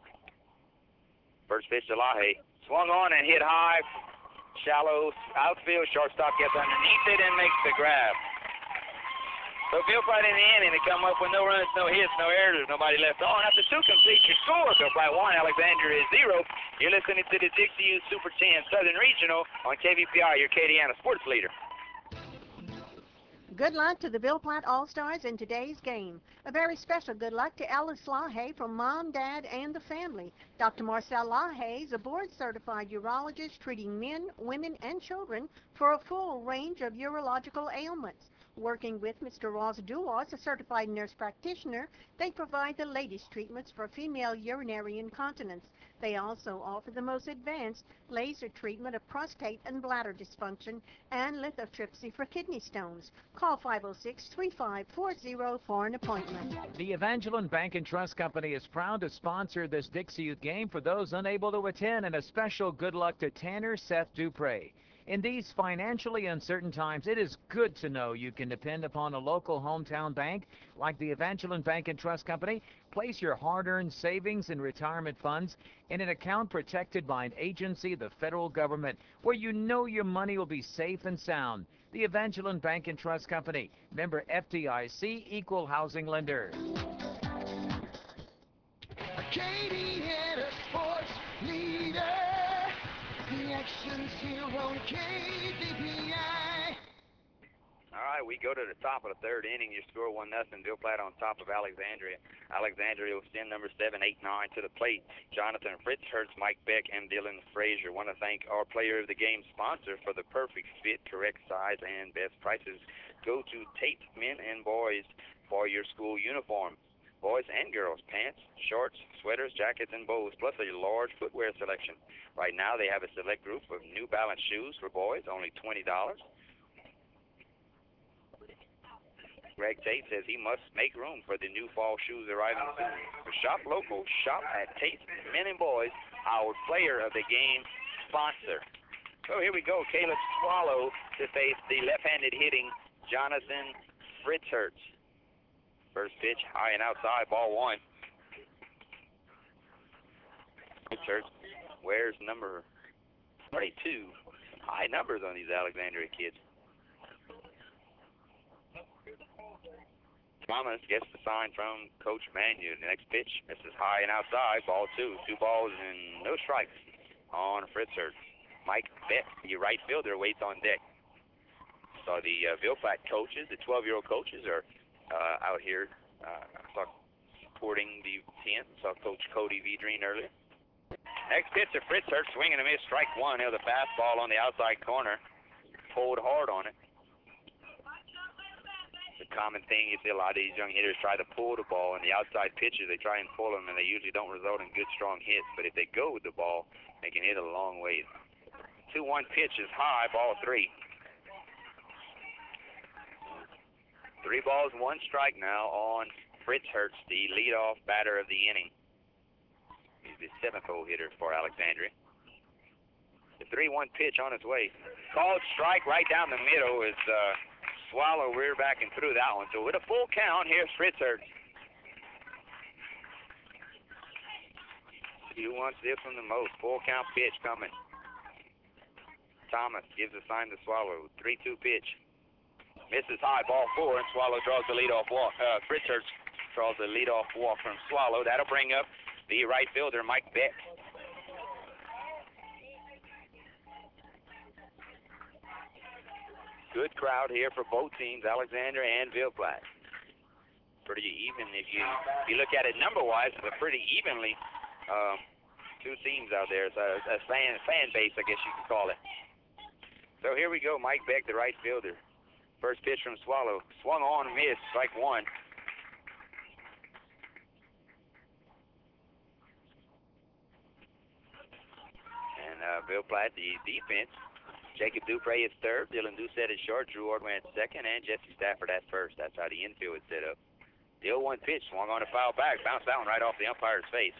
First pitch to Lahey. Swung on and hit high. Shallow outfield. Shortstop gets underneath it and makes the grab. So Ville Platte in the inning to come up with no runs, no hits, no errors, nobody left on. After 2 complete, your score, Ville Platte 1, Alexander is 0. You're listening to the Dixie U Super 10 Southern Regional on KVPI, your Acadiana sports leader. Good luck to the Ville Platte All-Stars in today's game. A very special good luck to Ellis Lahey from Mom, Dad, and the family. Dr. Marcel Lahey is a board-certified urologist treating men, women, and children for a full range of urological ailments. Working with Mr. Ross Duwas, a certified nurse practitioner, they provide the latest treatments for female urinary incontinence. They also offer the most advanced laser treatment of prostate and bladder dysfunction and lithotripsy for kidney stones. Call 506-3540 for an appointment. The Evangeline Bank and Trust Company is proud to sponsor this Dixie Youth game for those unable to attend, and a special good luck to Tanner Seth Dupre. In these financially uncertain times, it is good to know you can depend upon a local hometown bank like the Evangeline Bank and Trust Company. Place your hard-earned savings and retirement funds in an account protected by an agency of the federal government where you know your money will be safe and sound. The Evangeline Bank and Trust Company, member FDIC, equal housing lender. Acadiana Sports Leader. The action's here on KDPI. All right, we go to the top of the third inning. You score 1-0. Ville Platte on top of Alexandria. Alexandria will send number 7, 8, 9 to the plate. Jonathan Fritz Hertz, Mike Beck, and Dylan Frazier. Want to thank our player of the game sponsor for the perfect fit, correct size, and best prices. Go to Tate Men and Boys for your school uniform. Boys and girls, pants, shorts, sweaters, jackets, and bows, plus a large footwear selection. Right now, they have a select group of New Balance shoes for boys, only $20. Greg Tate says he must make room for the new fall shoes arriving soon. So shop local, shop at Tate Men and Boys, our player of the game sponsor. So here we go, Caleb Swallow to face the left-handed hitting Jonathan Fritz Hertz. First pitch, high and outside, ball 1. Church wears number 32. High numbers on these Alexandria kids. Thomas gets the sign from Coach Manu. The next pitch, misses high and outside, ball 2. 2 balls and no strikes on Fritz Hertz. Mike Beck, the right fielder, waits on deck. So the Ville Platte coaches, the 12-year-old coaches, are out here supporting the 10. Saw Coach Cody Vedrine earlier. Next pitch to Fritz Hertz, swing and a miss, strike 1. There's a fastball on the outside corner. Pulled hard on it. The common thing is a lot of these young hitters try to pull the ball, and the outside pitches, they try and pull them, and they usually don't result in good, strong hits. But if they go with the ball, they can hit a long way. 2-1 pitch is high, ball 3. 3 balls, 1 strike now on Fritz Hertz, the leadoff batter of the inning. He's the 7th-hole hitter for Alexandria. The 3-1 pitch on its way. Called strike right down the middle as Swallow rear back and threw that one. So with a full count, here's Fritz Hertz. He wants this one the most. Full count pitch coming. Thomas gives a sign to Swallow. 3-2 pitch. Misses high, ball 4, and Swallow draws the leadoff walk. Fritz Hertz draws the leadoff walk from Swallow. That'll bring up the right fielder, Mike Beck. Good crowd here for both teams, Alexandria and Ville Platte. Pretty even if you look at it number-wise. It's a pretty evenly two teams out there. It's a fan base, I guess you could call it. So here we go, Mike Beck, the right fielder. First pitch from Swallow. Swung on, missed, strike 1. And Ville Platte, the defense. Jacob Dupre is third. Dylan Doucette is short. Drew Ordway at second. And Jesse Stafford at first. That's how the infield is set up. The 0-1 pitch swung on a foul back. Bounced that one right off the umpire's face.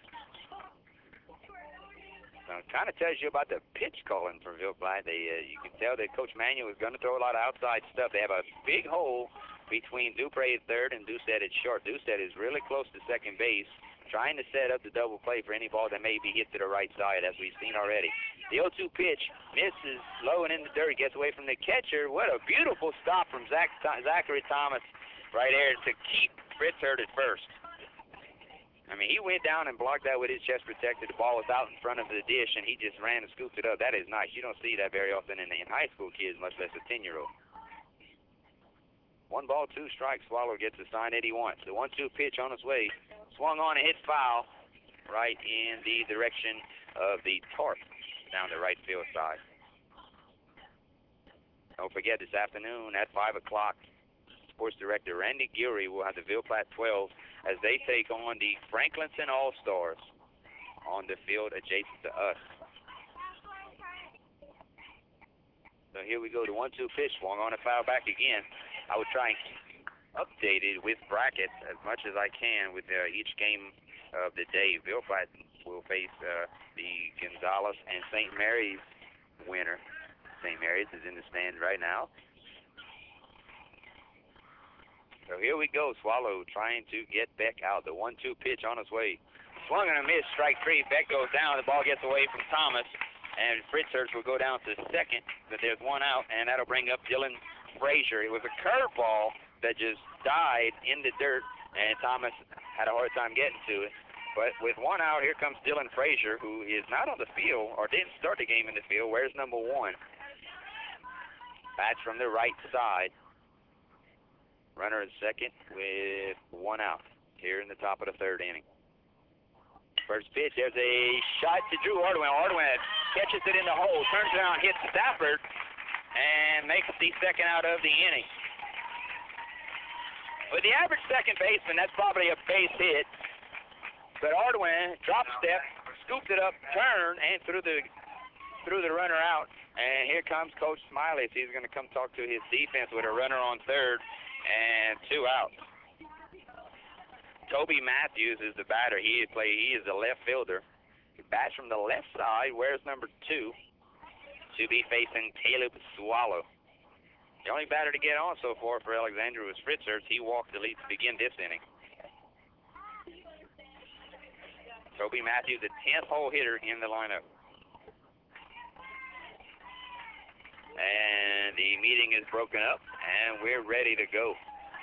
So it kind of tells you about the pitch calling for Ville Platte. You can tell that Coach Manuel is going to throw a lot of outside stuff. They have a big hole between Dupre at third and Doucette at short. Doucette is really close to second base, trying to set up the double play for any ball that may be hit to the right side, as we've seen already. The 0-2 pitch misses low and in the dirt, gets away from the catcher. What a beautiful stop from Zachary Thomas right there to keep Fritz Hertz at first. I mean, he went down and blocked that with his chest protector. The ball was out in front of the dish, and he just ran and scooped it up. That is nice. You don't see that very often in high school kids, much less a 10-year-old. 1 ball, 2 strikes. Swallow gets the sign that he wants. The 1-2 pitch on its way. Swung on and hit foul right in the direction of the tarp down the right field side. Don't forget, this afternoon at 5 o'clock, Sports Director Randy Geary will have the Ville Platte 12 as they take on the Franklinton All-Stars on the field adjacent to us. So here we go, the 1-2 pitch, swung on a foul back again. I would try and keep updated with brackets as much as I can with each game of the day. Ville Platte will face the Gonzales and St. Mary's winner St. Mary's is in the stands right now. So here we go. Swallow trying to get Beck out. The 1-2 pitch on its way. Swung and a miss. Strike 3. Beck goes down. The ball gets away from Thomas. And Fritzerts will go down to second. But there's one out, and that'll bring up Dylan Frazier. It was a curveball that just died in the dirt, and Thomas had a hard time getting to it. But with one out, here comes Dylan Frazier, who is not on the field or didn't start the game in the field. Where's number 1? Bats from the right side. Runner at second with one out here in the top of the third inning. First pitch, there's a shot to Drew Ordwin. Ordwin catches it in the hole, turns around, hits Stafford, and makes the second out of the inning. With the average second baseman, that's probably a base hit. But Ordwin drop step, scooped it up, turned, and threw the runner out. And here comes Coach Smiley. He's going to come talk to his defense with a runner on third and 2 outs. Toby Matthews is the batter. He is the left fielder. He bats from the left side. Where's number 2? To be facing Caleb Swallow. The only batter to get on so far for Alexandria was Fritzerts. He walked the lead to begin this inning. Toby Matthews, the 10th hole hitter in the lineup. And the meeting is broken up, and we're ready to go.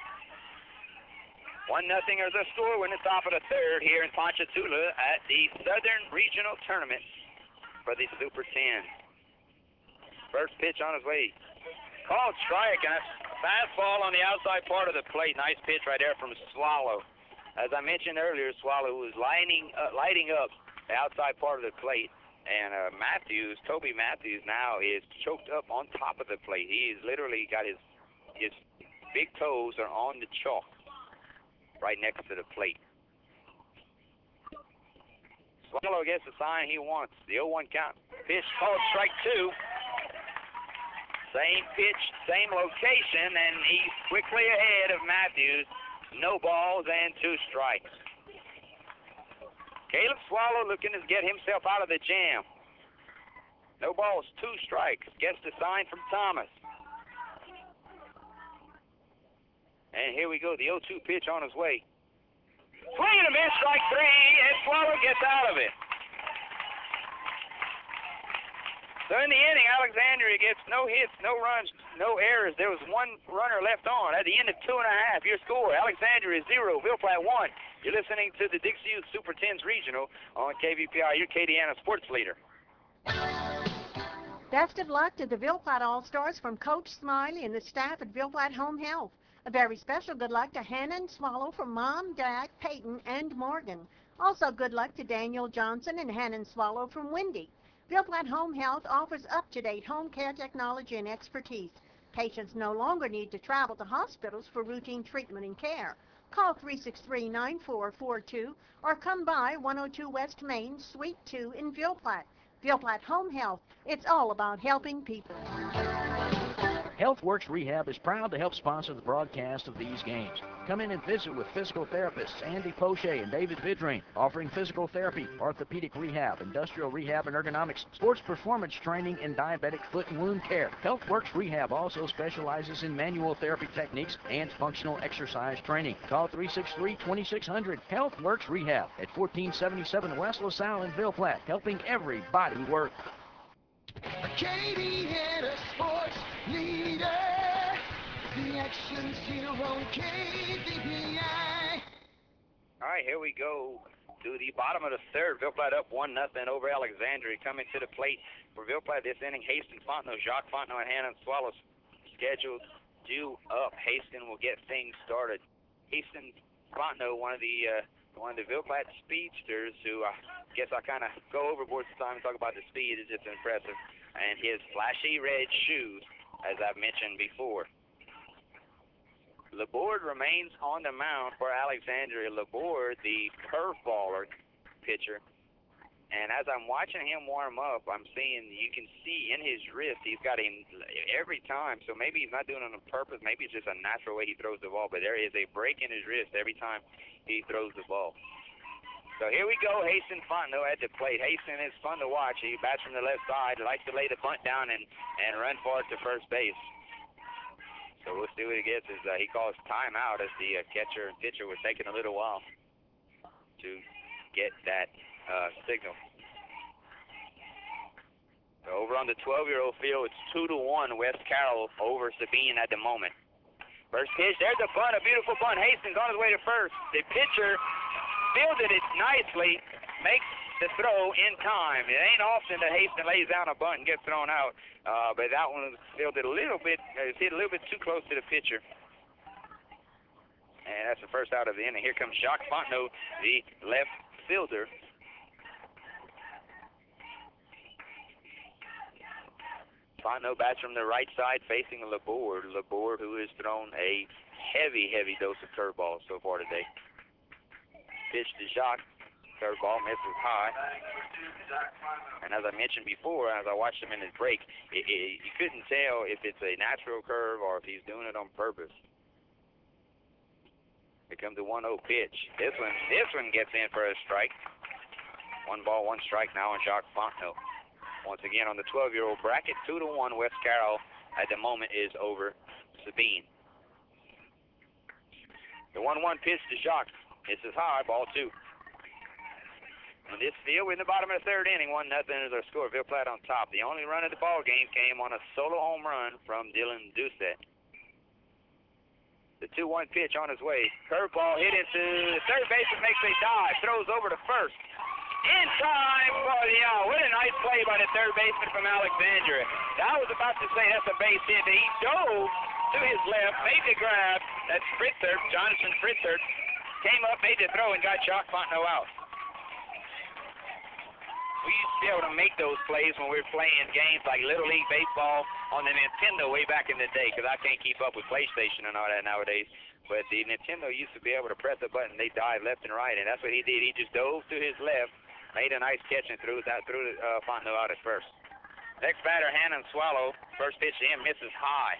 1-0 is the score. We're in the top of the third here in Ponchatoula at the Southern Regional Tournament for the Super 10. First pitch on his way. Called strike, and a fastball on the outside part of the plate. Nice pitch right there from Swallow. As I mentioned earlier, Swallow was lighting up the outside part of the plate. And Toby Matthews now is choked up on top of the plate. He's literally got his big toes are on the chalk right next to the plate. Swallow gets the sign he wants. The 0-1 count. Pitch called strike 2. Same pitch, same location, and he's quickly ahead of Matthews. No balls and 2 strikes. Caleb Swallow looking to get himself out of the jam. No balls, 2 strikes. Gets the sign from Thomas. And here we go, the 0-2 pitch on his way. Swing and a miss, strike 3, and Swallow gets out of it. So in the inning, Alexandria gets no hits, no runs, no errors. There was 1 runner left on. At the end of 2.5, your score, Alexandria 0, Ville Platte 1. You're listening to the Dixie Youth Super 10s Regional on KVPI, your Acadiana sports leader. Best of luck to the Ville Platte All-Stars from Coach Smiley and the staff at Ville Platte Home Health. A very special good luck to Hannah and Swallow from Mom, Dad, Peyton, and Morgan. Also good luck to Daniel Johnson and Hannah and Swallow from Wendy. Ville Platte Home Health offers up-to-date home care technology and expertise. Patients no longer need to travel to hospitals for routine treatment and care. Call 363-9442 or come by 102 West Main, Suite 2 in Ville Platte. Ville Platte Home Health. It's all about helping people. HealthWorks Rehab is proud to help sponsor the broadcast of these games. Come in and visit with physical therapists Andy Poche and David Vidrine, offering physical therapy, orthopedic rehab, industrial rehab and ergonomics, sports performance training, and diabetic foot and wound care. HealthWorks Rehab also specializes in manual therapy techniques and functional exercise training. Call 363-2600 HealthWorks Rehab at 1477 West LaSalle in Ville Platte, helping everybody work. Acadiana sports leader. The action's here on KVPI. All right, here we go to the bottom of the third. Ville Platte up 1-0 over Alexandria. Coming to the plate for Ville Platte this inning, Haston Fontenot, Jacques Fontenot, and Hannah Swallow scheduled due up. Haston will get things started. Haston Fontenot, one of the Ville Platte speedsters, who I guess I kind of go overboard sometimes and talk about the speed. It's just impressive. And his flashy red shoes, as I've mentioned before. Laborde remains on the mound for Alexandria. Laborde, the curveballer pitcher. And as I'm watching him warm up, you can see in his wrist, he's got him every time. So maybe he's not doing it on purpose. Maybe it's just a natural way he throws the ball. But there is a break in his wrist every time he throws the ball. So here we go, Hasten Fontenot at the plate. Hasten is fun to watch. He bats from the left side, likes to lay the bunt down and run for it to first base. So we'll see what he gets. He calls timeout as the catcher and pitcher was taking a little while to get that signal. So over on the 12-year-old field, it's 2-1 West Carroll over Sabine at the moment. First pitch, there's a bunt, a beautiful bunt. Hastings on his way to first. The pitcher fielded it nicely, makes the throw in time. It ain't often that Hastings lays down a bunt and gets thrown out, but that one was fielded a little bit, hit a little bit too close to the pitcher. And that's the first out of the inning. Here comes Jacques Fontenot, the left fielder. Fontenot bats from the right side facing Laborde. Laborde, who has thrown a heavy dose of curveballs so far today. Pitch to Jacques. Curveball misses high. And as I mentioned before, as I watched him in his break, you couldn't tell if it's a natural curve or if he's doing it on purpose. Here comes the 1-0 pitch. This one gets in for a strike. 1 ball, 1 strike now on Jacques Fontenot. Once again on the 12-year-old bracket, 2-1 West Carroll at the moment is over Sabine. The 1-1 pitch to Jacques. This is high, ball 2. In this field, we're in the bottom of the 3rd inning, 1-0 is our score. Ville Platte on top. The only run of the ball game came on a solo home run from Dylan Doucette. The 2-1 pitch on his way. Curveball hit into the third baseman, makes a dive, throws over to first. In time for the out. What a nice play by the third baseman from Alexandria. I was about to say that's a base hit, but he dove to his left, made the grab. That's Fritzert, Jonathan Fritzert. Came up, made the throw, and got Jacques Fontenot out. We used to be able to make those plays when we were playing games like Little League Baseball on the Nintendo way back in the day, because I can't keep up with PlayStation and all that nowadays. But the Nintendo used to be able to press a button, they dive left and right, and that's what he did. He just dove to his left, made a nice catch, and threw Fontenot out at first. Next batter, Hannon Swallow. First pitch to him, misses high.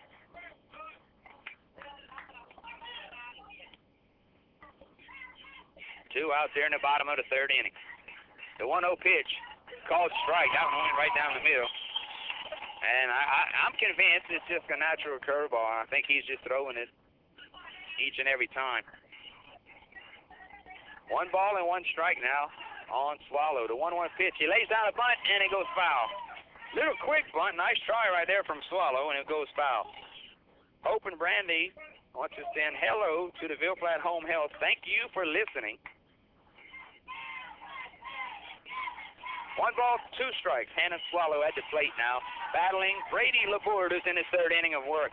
Two outs there in the bottom of the 3rd inning. The 1-0 pitch, called strike. That one went right down the middle. And I'm convinced it's just a natural curveball. I think he's just throwing it each and every time. 1 ball and 1 strike now on Swallow. The 1-1 pitch. He lays down a bunt, and it goes foul. Little quick bunt. Nice try right there from Swallow, and it goes foul. Hope and Brandy wants to send hello to the Ville Platte Home Health. Thank you for listening. 1 ball, 2 strikes. Hannon Swallow at the plate now, battling Brady Laborde, who's in his 3rd inning of work.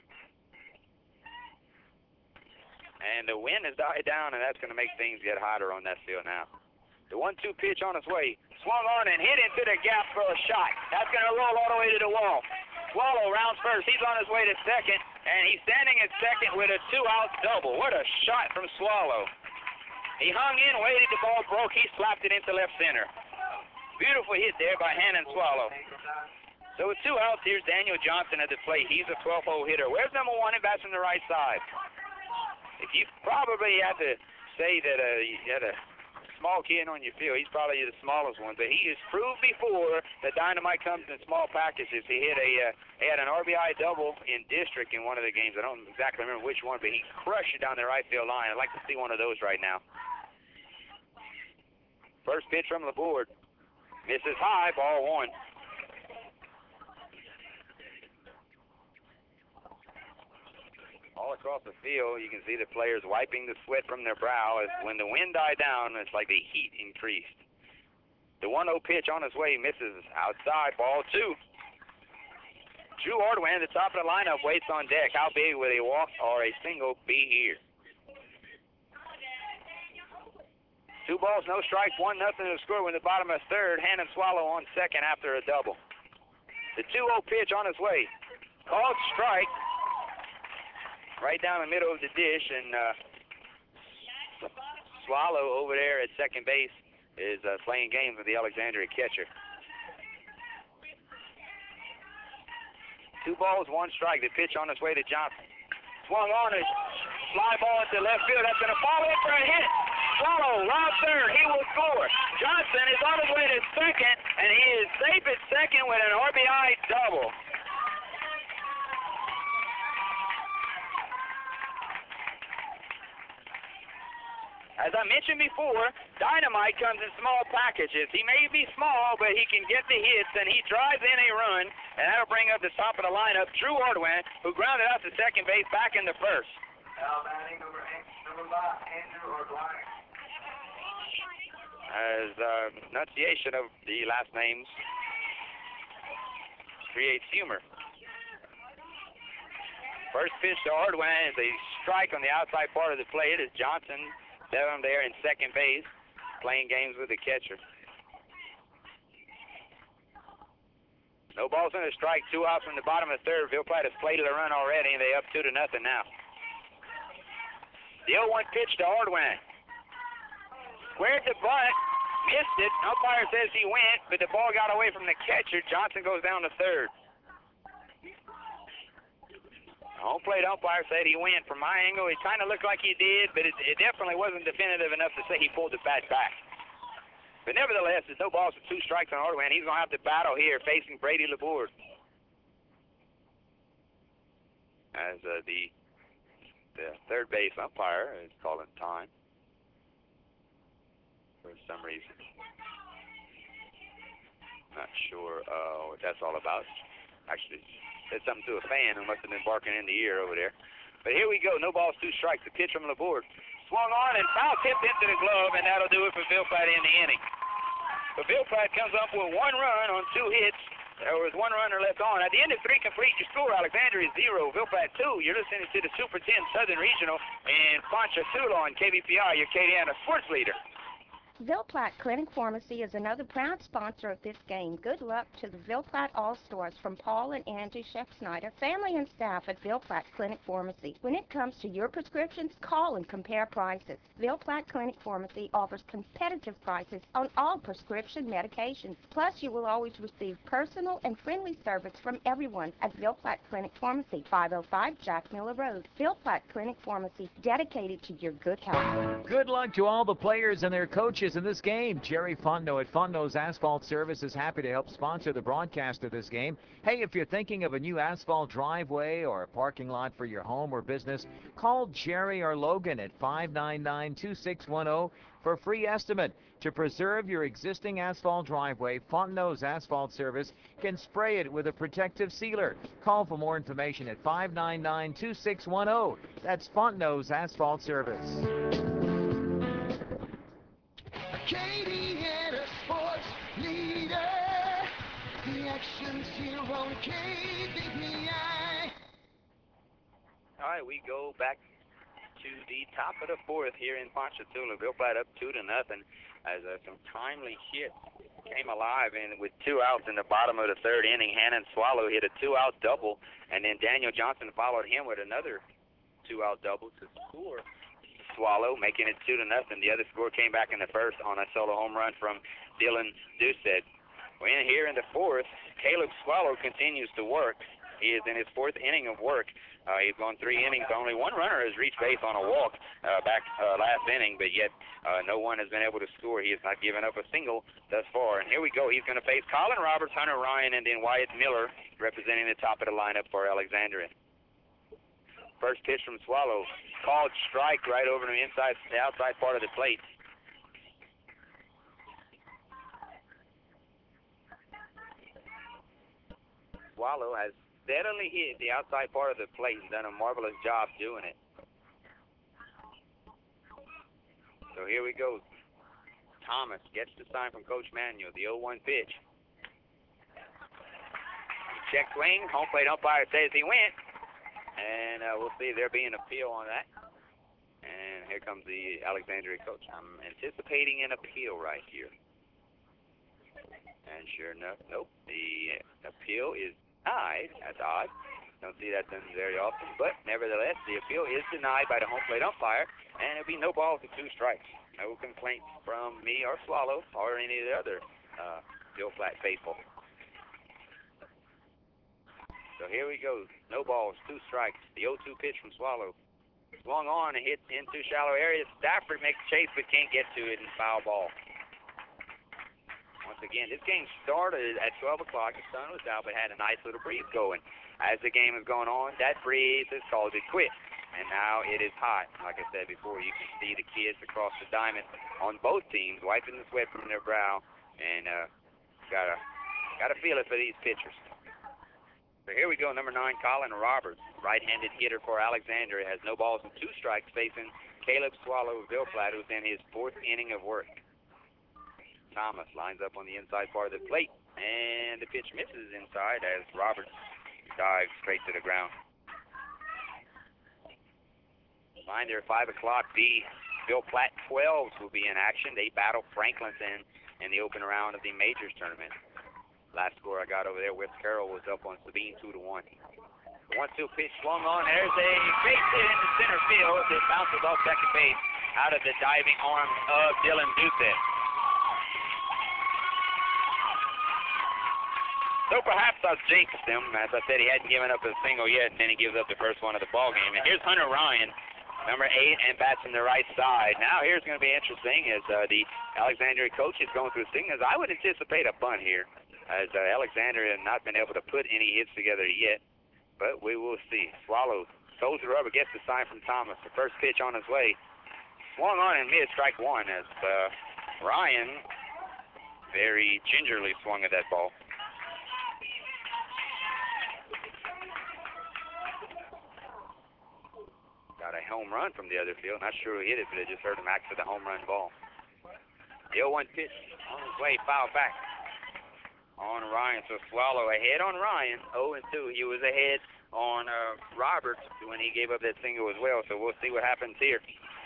And the wind has died down, and that's going to make things get hotter on that field now. The 1-2 pitch on his way. Swung on and hit into the gap for a shot. That's going to roll all the way to the wall. Swallow rounds first. He's on his way to second, and he's standing at second with a 2-out double. What a shot from Swallow. He hung in, waited, the ball broke. He slapped it into left center. Beautiful hit there by Hannon Swallow. So with 2 outs, here's Daniel Johnson at the plate. He's a 12th hole hitter. Where's number 1 and bats from the right side? If you probably had to say that you had a small kid on your field, he's probably the smallest one. But he has proved before that dynamite comes in small packages. He had an RBI double in district in one of the games. I don't exactly remember which one, but he crushed it down the right field line. I'd like to see one of those right now. First pitch from Laborde. Misses high, ball 1. All across the field, you can see the players wiping the sweat from their brow. As when the wind died down, it's like the heat increased. The 1-0 pitch on his way, misses outside, ball 2. Drew Ordway at the top of the lineup waits on deck. How big will a walk or a single be here? 2 balls, no strikes, 1-0 to score in the bottom of the 3rd. Hannon Swallow on second after a double. The 2-0 pitch on his way. Called strike. Right down the middle of the dish, and Swallow over there at second base is playing games with the Alexandria catcher. 2 balls, 1 strike. The pitch on its way to Johnson. Swung on it. Fly ball into left field. That's going to fall in for a hit. Swallow, wild third. He will score. Johnson is on his way to second, and he is safe at second with an RBI double. As I mentioned before, Dynamite comes in small packages. He may be small, but he can get the hits, and he drives in a run, and that'll bring up the top of the lineup, Drew Ordwin, who grounded out to second base back in the first. Now batting number 5, Andrew Ordwin. As pronunciation of the last names creates humor. First pitch to Ordwin is a strike on the outside part of the plate as Johnson down there in second base, playing games with the catcher. No balls in a strike, 2 outs from the bottom of the third. Ville Platte has plated a run already, and they up 2-0 now. The 0-1 pitch to Ordwin. Squared the bunt, missed it. Umpire says he went, but the ball got away from the catcher. Johnson goes down to third. Home plate umpire said he went. From my angle, it kind of looked like he did, but it definitely wasn't definitive enough to say he pulled the bat back. But nevertheless, there's no balls for 2 strikes on Ordwin. He's going to have to battle here facing Brady Laborde. As the third base umpire is calling time for some reason. Not sure what that's all about. Actually, said something to a fan who must have been barking in the ear over there. But here we go. No balls, 2 strikes. The pitch from Laborde. Swung on and foul tipped into the glove, and that'll do it for Ville Platte in the inning. But Ville Platte comes up with 1 run on 2 hits. There was 1 runner left on. At the end of 3 complete, your score, Alexandria 0, Ville Platte 2. You're listening to the Super 10 Southern Regional in Ponchatoula on KBPI, your Acadiana sports leader. Ville Platte Clinic Pharmacy is another proud sponsor of this game. Good luck to the Ville Platte All-Stars from Paul and Angie Scheck-Snyder, family and staff at Ville Platte Clinic Pharmacy. When it comes to your prescriptions, call and compare prices. Ville Platte Clinic Pharmacy offers competitive prices on all prescription medications. Plus, you will always receive personal and friendly service from everyone at Ville Platte Clinic Pharmacy, 505 Jack Miller Road. Ville Platte Clinic Pharmacy, dedicated to your good health. Good luck to all the players and their coaches in this game. Jerry Fontenot at Fontenot's Asphalt Service is happy to help sponsor the broadcast of this game. Hey, if you're thinking of a new asphalt driveway or a parking lot for your home or business, call Jerry or Logan at 599-2610 for a free estimate. To preserve your existing asphalt driveway, Fontenot's Asphalt Service can spray it with a protective sealer. Call for more information at 599-2610. That's Fontenot's Asphalt Service. Acadiana sports leader. The action's here on KBPI. All right, we go back to the top of the 4th here in Ponchatoula. Ville Platte up 2-0 as some timely hits came alive, and with 2 outs in the bottom of the 3rd inning, Hannon Swallow hit a 2-out double, and then Daniel Johnson followed him with another 2-out double to score Swallow, making it 2-0. The other score came back in the first on a solo home run from Dylan Doucette. We're in here in the 4th. Caleb Swallow continues to work. He is in his 4th inning of work. He's gone 3 innings. Only 1 runner has reached base on a walk back last inning, but yet no one has been able to score. He has not given up a single thus far. And here we go. He's going to face Colin Roberts, Hunter Ryan, and then Wyatt Miller representing the top of the lineup for Alexandria. First pitch from Swallow, called strike right over the outside part of the plate. Swallow has steadily hit the outside part of the plate and done a marvelous job doing it. So here we go. Thomas gets the sign from Coach Manuel, the 0-1 pitch. Check swing, home plate umpire says he went. And we'll see if there'll be an appeal on that. And here comes the Alexandria coach. I'm anticipating an appeal right here. And sure enough, nope, the appeal is denied. That's odd. Don't see that done very often. But nevertheless, the appeal is denied by the home plate umpire. And it'll be no balls and 2 strikes. No complaints from me or Swallow or any of the other Ville Platte faithful. So here we go. No balls, 2 strikes. The 0-2 pitch from Swallow. Swung on and hit into shallow area. Stafford makes chase but can't get to it and foul ball. Once again, this game started at 12 o'clock. The sun was out but had a nice little breeze going. As the game is going on, that breeze has called it quits. And now it is hot. Like I said before, you can see the kids across the diamond on both teams wiping the sweat from their brow. And gotta feel it for these pitchers. So here we go, number 9, Colin Roberts, right-handed hitter for Alexandria, has no balls and 2 strikes facing Caleb Swallow of Ville Platte, who's in his 4th inning of work. Thomas lines up on the inside part of the plate, and the pitch misses inside as Roberts dives straight to the ground. Reminder, 5 o'clock, the Ville Platte 12s will be in action. They battle Franklinton in the open round of the Majors tournament. Last score I got over there, West Carroll was up on Sabine 2-1. 1-2 pitch swung on. There's a base hit into center field. It bounces off second base out of the diving arms of Dylan Doucette. So perhaps I've jinxed him. As I said, he hadn't given up a single yet, and then he gives up the first one of the ball game. And here's Hunter Ryan, number 8, and bats from the right side. Now here's going to be interesting as the Alexandria coach is going through signals. I would anticipate a bunt here, as Alexandria has not been able to put any hits together yet, but we will see. Swallow throws the rubber, gets the sign from Thomas. The first pitch on his way. Swung on and missed, strike 1, as Ryan very gingerly swung at that ball. Got a home run from the other field. Not sure who hit it, but it just hurt him act for the home run ball. The 0-1 pitch on his way, foul back on Ryan. So Swallow ahead on Ryan, 0-2. He was ahead on Roberts when he gave up that single as well. So we'll see what happens here.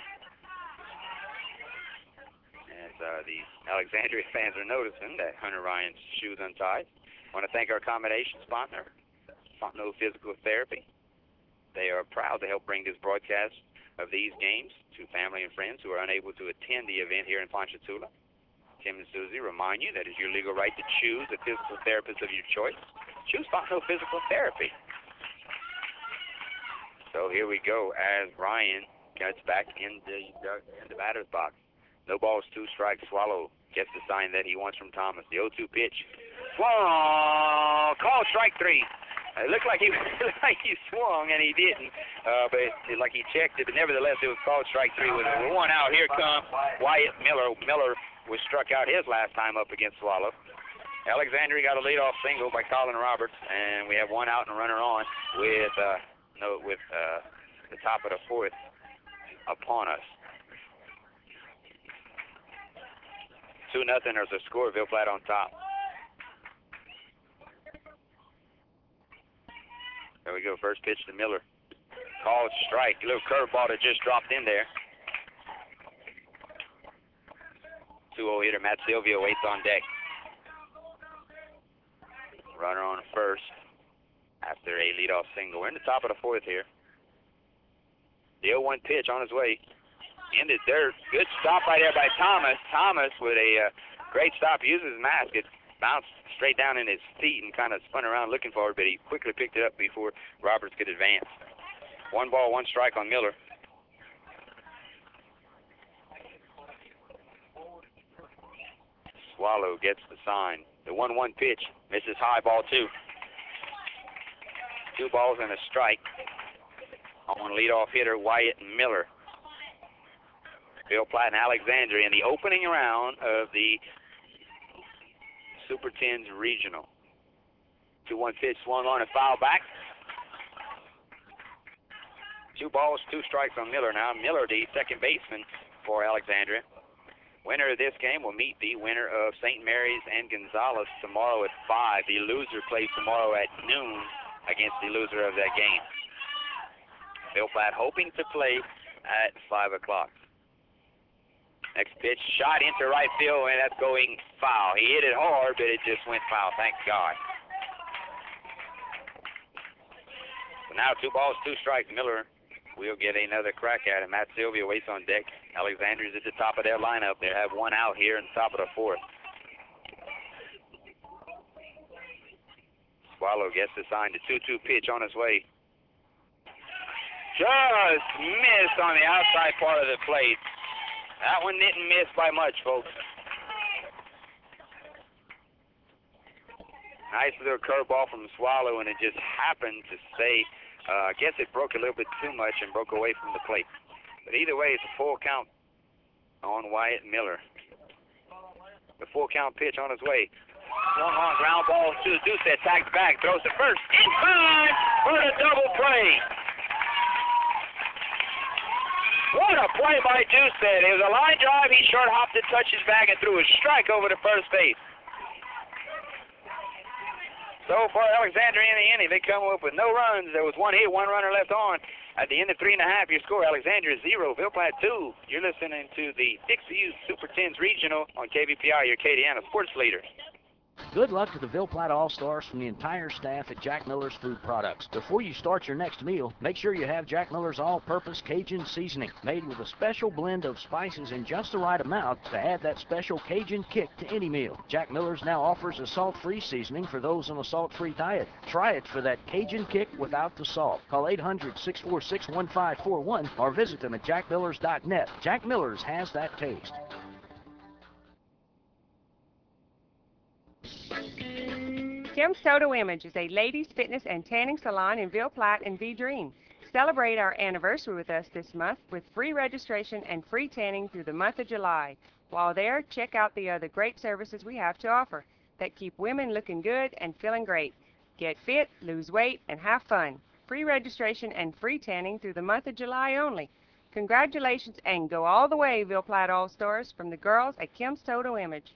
As the Alexandria fans are noticing that Hunter Ryan's shoes untied. I want to thank our accommodation sponsor, Fontenot Physical Therapy. They are proud to help bring this broadcast of these games to family and friends who are unable to attend the event here in Ponchatoula. Tim and Susie remind you that it's your legal right to choose a physical therapist of your choice. Choose Fontenot Physical Therapy. So here we go as Ryan gets back in the batter's box. No balls, 2 strikes. Swallow gets the sign that he wants from Thomas. The 0-2 pitch. Swung! Call strike 3. It looked like he swung, and he didn't. But like he checked it, but nevertheless, it was called strike 3 with 1 out. Here comes Wyatt Miller. Miller was struck out his last time up against Swallow. Alexandria got a leadoff single by Colin Roberts, and we have 1 out and a runner on with the top of the 4th upon us. 2-0 is the score. Ville Platte on top. There we go. First pitch to Miller. Called strike. A little curveball that just dropped in there. 2-0 hitter Matt Silvio waits on deck. Runner on first after a leadoff single. We're in the top of the 4th here. The 0-1 pitch on his way. Ended there. Good stop right there by Thomas. Thomas with a great stop. Uses his mask. It bounced straight down in his feet and kind of spun around looking for it, but he quickly picked it up before Roberts could advance. 1 ball, 1 strike on Miller. Swallow gets the sign. The 1-1 pitch misses high, ball 2. 2 balls and a strike on leadoff hitter Wyatt Miller. Ville Platte and Alexandria in the opening round of the Super 10s Regional. 2-1 pitch swung on and foul back. 2 balls, 2 strikes on Miller now. Miller, the second baseman for Alexandria. Winner of this game will meet the winner of St. Mary's and Gonzales tomorrow at 5. The loser plays tomorrow at noon against the loser of that game. Ville Platte hoping to play at 5 o'clock. Next pitch, shot into right field, and that's going foul. He hit it hard, but it just went foul, thank God. So now 2 balls, 2 strikes. Miller will get another crack at it. Matt Silvio waits on deck. Alexandria's at the top of their lineup. They have 1 out here in the top of the 4th. Swallow gets the sign. The 2-2 pitch on his way. just missed on the outside part of the plate. That one didn't miss by much, folks. Nice little curveball from Swallow, and it just happened to stay. I guess it broke a little bit too much and broke away from the plate. But either way, it's a full count on Wyatt Miller. The full count pitch on his way. Swung on, ground ball to Doucette, tags back, throws to first, in time for the double play. What a play by Doucette. It was a line drive. He short hopped it, touched his bag, and threw a strike over to first base. So for Alexandria in the inning, they come up with no runs. There was one hit, one runner left on. At the end of 3.5, your score, Alexandria 0, Ville Platte 2. You're listening to the Dixie Super 10s Regional on KVPI, your Acadiana sports leader. Good luck to the Ville Platte All-Stars from the entire staff at Jack Miller's Food Products. Before you start your next meal, make sure you have Jack Miller's all-purpose Cajun seasoning, made with a special blend of spices in just the right amount to add that special Cajun kick to any meal. Jack Miller's now offers a salt-free seasoning for those on a salt-free diet. Try it for that Cajun kick without the salt. Call 800-646-1541 or visit them at jackmillers.net. Jack Miller's has that taste. Kim's Photo Image is a ladies' fitness and tanning salon in Ville Platte and V-Dream. Celebrate our anniversary with us this month with free registration and free tanning through the month of July. While there, check out the other great services we have to offer that keep women looking good and feeling great. Get fit, lose weight, and have fun. Free registration and free tanning through the month of July only. Congratulations and go all the way, Ville Platte All-Stars, from the girls at Kim's Photo Image.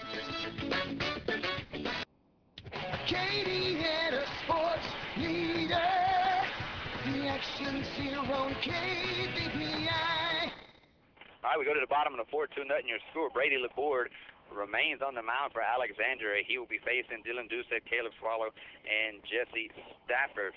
Acadiana sports leader. The action's here on KVPI. All right, we go to the bottom of the 4-2 nut in your score. Brady Laborde remains on the mound for Alexandria. He will be facing Dylan Doucette, Caleb Swallow, and Jesse Stafford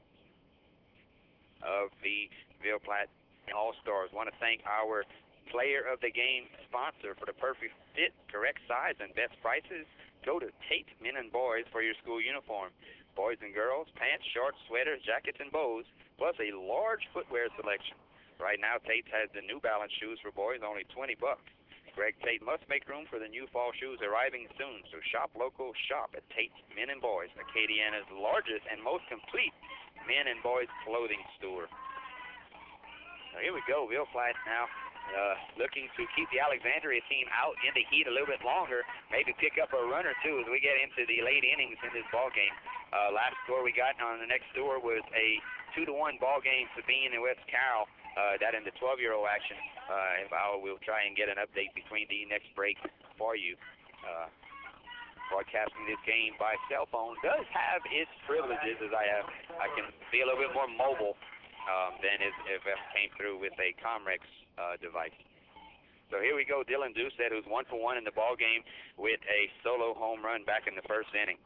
of the Ville Platte All-Stars. Want to thank our player of the game sponsor for the perfect fit, correct size, and best prices. Go to Tate Men and Boys for your school uniform. Boys and girls, pants, shorts, sweaters, jackets, and bows, plus a large footwear selection. Right now, Tate has the New Balance shoes for boys, only $20. Greg Tate must make room for the new fall shoes arriving soon, so shop local, shop at Tate Men and Boys, Acadiana's largest and most complete men and boys clothing store. Now here we go, Ville Platte now. Looking to keep the Alexandria team out in the heat a little bit longer, maybe pick up a run or two as we get into the late innings in this ball game. Last score we got on the next score was a 2-1 ball game, Sabine and West Carroll. That in the 12-year-old action. If I will try and get an update between the next break for you. Broadcasting this game by cell phone does have its privileges, as I can be a little bit more mobile than if it came through with a Comrex device. So here we go, Dylan Doucette, who's 1 for 1 in the ball game with a solo home run back in the first inning.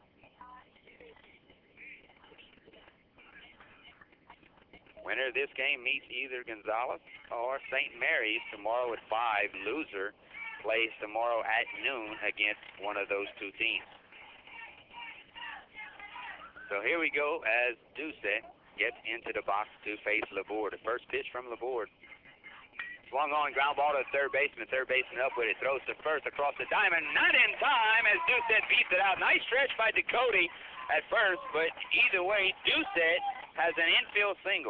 Winner of this game meets either Gonzales or St. Mary's tomorrow at 5. Loser plays tomorrow at noon against one of those two teams. So here we go as Doucette gets into the box to face Laborde. The first pitch from Laborde. Swung on, ground ball to third baseman up with it, throws to first across the diamond, not in time as Doucette beats it out. Nice stretch by Ducote at first, but either way, Doucette has an infield single.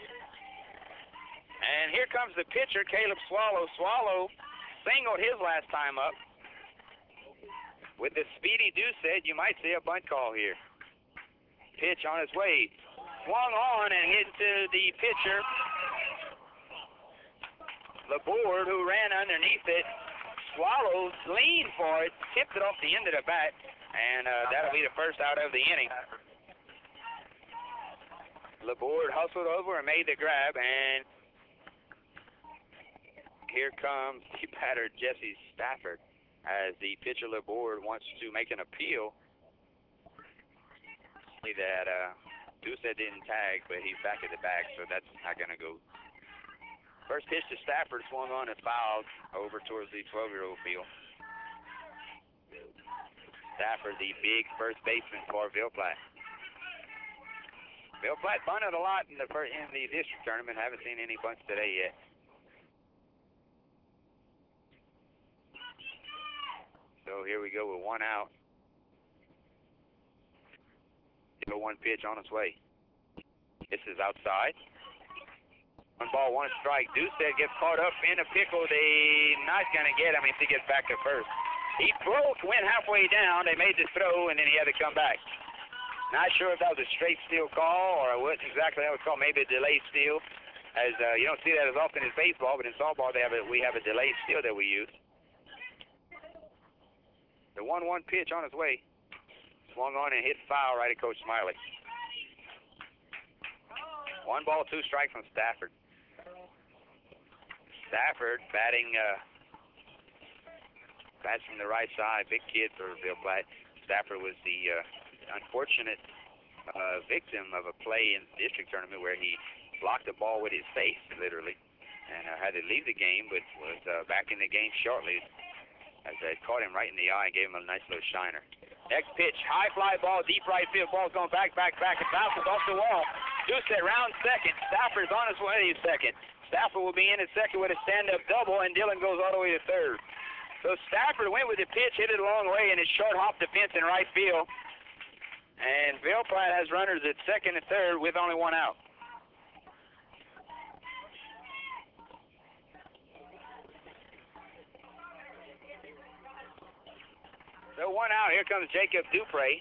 And here comes the pitcher, Caleb Swallow. Swallow singled his last time up. With the speedy Doucette, you might see a bunt call here. Pitch on its way. Swung on and hit to the pitcher, Laborde, who ran underneath it. Swallow leaned for it, tipped it off the end of the bat, and that'll be the first out of the inning. Laborde hustled over and made the grab, and here comes the batter, Jesse Stafford, as the pitcher Laborde wants to make an appeal. See that Doucette didn't tag, but he's back at the back, so that's not going to go. First pitch to Stafford, swung on and fouled over towards the 12-year-old field. Stafford, the big first baseman for Ville Platte. Bill Platt bunted a lot in the district tournament. Haven't seen any bunts today yet. So here we go with one out. 0-1 pitch on its way. This is outside. 1 ball, 1 strike. Doucette gets caught up in a pickle. They not going to get him if he gets back to first. He went halfway down. They made the throw, and then he had to come back. Not sure if that was a straight steal call or what exactly that was called. Maybe a delayed steal. As you don't see that as often as baseball, but in softball we have a delayed steal that we use. The 1-1 pitch on its way. Swung on and hit foul right at Coach Smiley. 1 ball, 2 strikes from Stafford. Stafford batting bats from the right side. Big kid for Bill Platt. Stafford was the unfortunate victim of a play in the district tournament where he blocked the ball with his face, literally, and had to leave the game, but was back in the game shortly as they caught him right in the eye and gave him a nice little shiner. Next pitch, high fly ball, deep right field. Ball's going back, and bounces off the wall. Doucette round second. Stafford's on his way to second. Stafford will be in at second with a stand-up double, and Dillon goes all the way to third. So Stafford went with the pitch, hit it a long way, and it short hopped the fence in right field. And Bill Platt has runners at second and third with only 1 out. So 1 out. Here comes Jacob Dupre.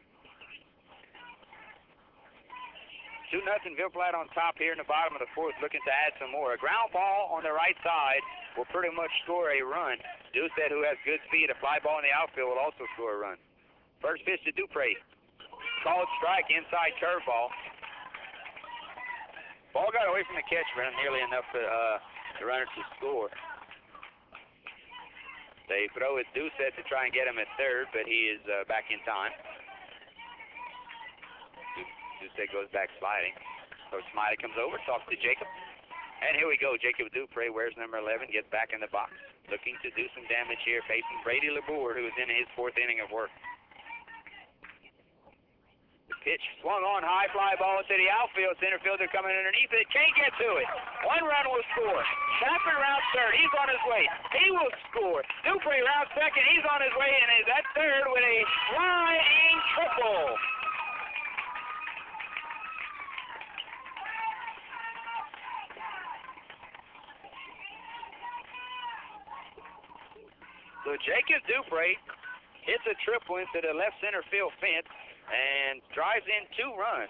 2-0 Bill Platt on top here in the bottom of the 4th, looking to add some more. A ground ball on the right side will pretty much score a run. Doucette, who has good speed, a fly ball in the outfield will also score a run. First pitch to Dupre. Called strike, inside curveball. Ball got away from the catcher, nearly enough for the runner to score. They throw it Doucette to try and get him at third, but he is back in time. Doucette goes back sliding. Coach Smiley comes over, talks to Jacob. And here we go. Jacob Dupre wears number 11, gets back in the box. Looking to do some damage here, facing Brady LeBoer, who is in his 4th inning of work. The pitch swung on, high fly ball to the outfield. Center fielder coming underneath it. Can't get to it. 1 run will score. Stafford round third. He's on his way. He will score. Dupre round second. He's on his way and is at third with a flying triple. So Jacob Dupre hits a triple into the left center field fence and drives in 2 runs.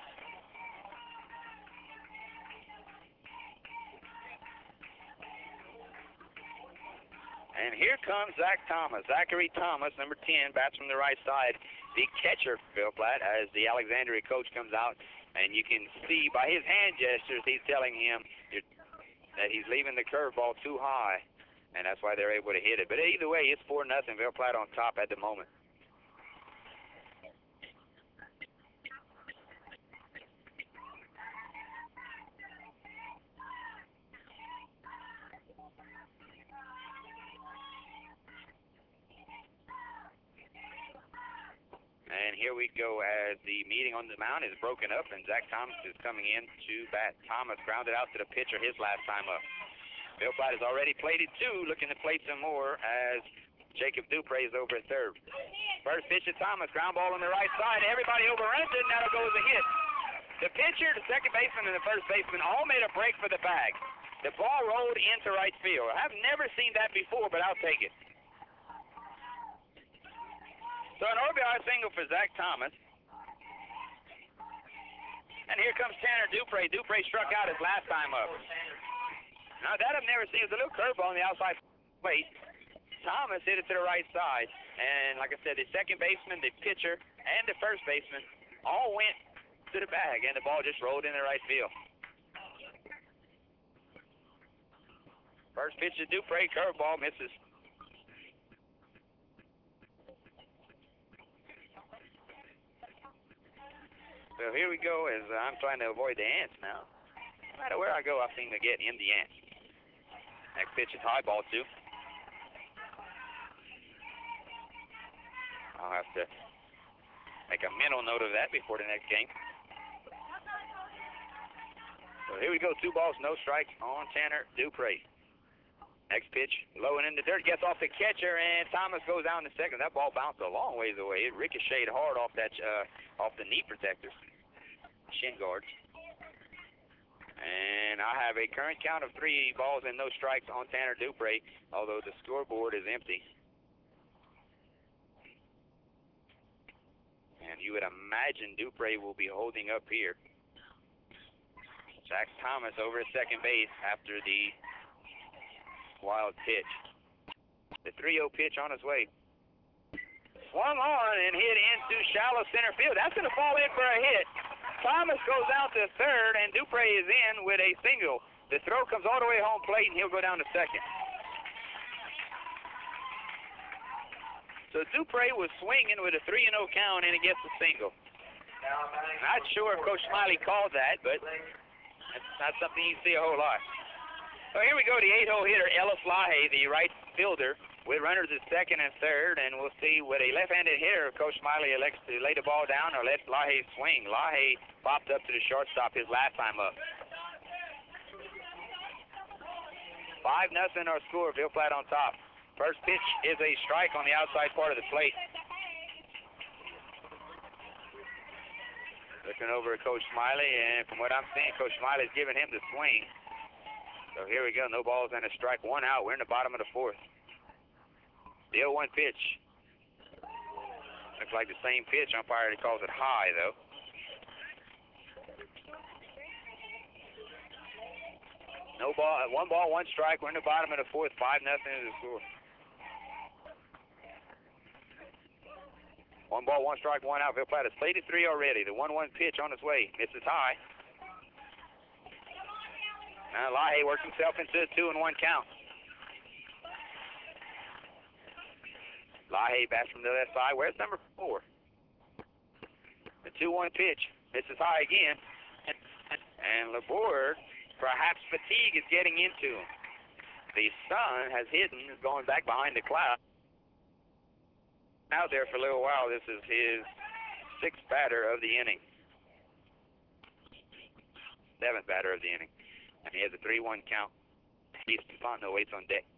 And here comes Zach Thomas. Zachary Thomas, number 10, bats from the right side. The catcher for Bill Platt as the Alexandria coach comes out. And you can see by his hand gestures, he's telling him that he's leaving the curveball too high. And that's why they're able to hit it. But either way, it's 4-0. Bill Platt on top at the moment. And here we go as the meeting on the mound is broken up, and Zach Thomas is coming in to bat. Thomas grounded out to the pitcher his last time up. Bill Platt has already plated 2, looking to plate some more as Jacob Dupre is over at third. First pitch to Thomas, ground ball on the right side. Everybody overruns it, and that'll go as a hit. The pitcher, the second baseman, and the first baseman all made a break for the bag. The ball rolled into right field. I've never seen that before, but I'll take it. So an RBI single for Zach Thomas. And here comes Tanner Dupre. Dupre struck out his last time up. Now, that I've never seen. It was a little curveball on the outside plate. Thomas hit it to the right side. And like I said, the second baseman, the pitcher, and the first baseman all went to the bag, and the ball just rolled into right field. First pitch to Dupre, curveball, misses. So here we go as I'm trying to avoid the ants now. No matter where I go, I seem to get in the ants. Next pitch is high ball 2. I'll have to make a mental note of that before the next game. So here we go, 2 balls, no strikes on Tanner Dupree. Next pitch, low and in the dirt, gets off the catcher, and Thomas goes down to second. That ball bounced a long ways away. It ricocheted hard off that off the knee protectors, shin guards. And I have a current count of 3 balls and no strikes on Tanner Dupree, although the scoreboard is empty. And you would imagine Dupree will be holding up here. Jack Thomas over at second base after the wild pitch. The 3-0 pitch on his way. Swung on and hit into shallow center field. That's going to fall in for a hit. Thomas goes out to third, and Dupree is in with a single. The throw comes all the way home plate, and he'll go down to second. So Dupree was swinging with a 3-0 count, and he gets a single. Not sure if Coach Smiley called that, but that's not something you see a whole lot. So here we go, the 8-hole hitter, Ellis Lahey, the right fielder, with runners at second and third, and we'll see with a left-handed hitter if Coach Smiley elects to lay the ball down or let Lahey swing. Lahey popped up to the shortstop his last time up. 5-0 our score, Ville Platte on top. First pitch is a strike on the outside part of the plate. Looking over at Coach Smiley, and from what I'm seeing, Coach Smiley's giving him the swing. So here we go, no balls and a strike, 1 out. We're in the bottom of the 4th. The 0-1 pitch. Looks like the same pitch. Umpire calls it high, though. No ball, 1 ball, 1 strike. We're in the bottom of the 4th. 5-0 is the score. 1 ball, 1 strike, 1 out. Ville Platte has played at 3 already. The 1-1 pitch on its way. Misses high. Now Lahey works himself into a 2-1 count. Lahey bats from the left side. Where's number 4? The 2-1 pitch. Misses high again. And Laborde, perhaps fatigue is getting into him. The sun has hidden, going back behind the cloud. Out there for a little while. This is his 6th batter of the inning. 7th batter of the inning. And he has a 3-1 count. Steve Stefano waits on deck.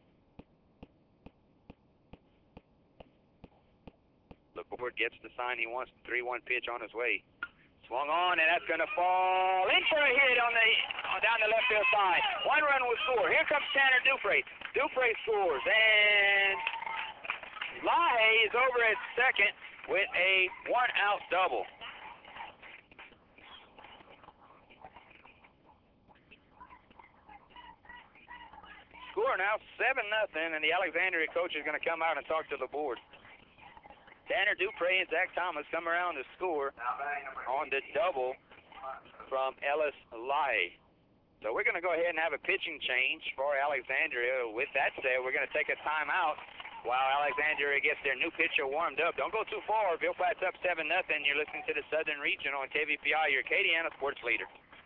Laborde gets the sign he wants. The 3-1 pitch on his way. Swung on, and that's going to fall in for a hit on down the left field side. 1 run will score. Here comes Tanner Dupree. Dupree scores, and Lahey is over at second with a 1-out double. Score now 7-0, and the Alexandria coach is going to come out and talk to Laborde. Tanner Dupree and Zach Thomas come around to score on the double from Ellis Lahey. So we're going to go ahead and have a pitching change for Alexandria. With that said, we're going to take a timeout while Alexandria gets their new pitcher warmed up. Don't go too far. Ville Platte's up 7-0. You're listening to the Southern Regional on KVPI, your Acadiana sports leader.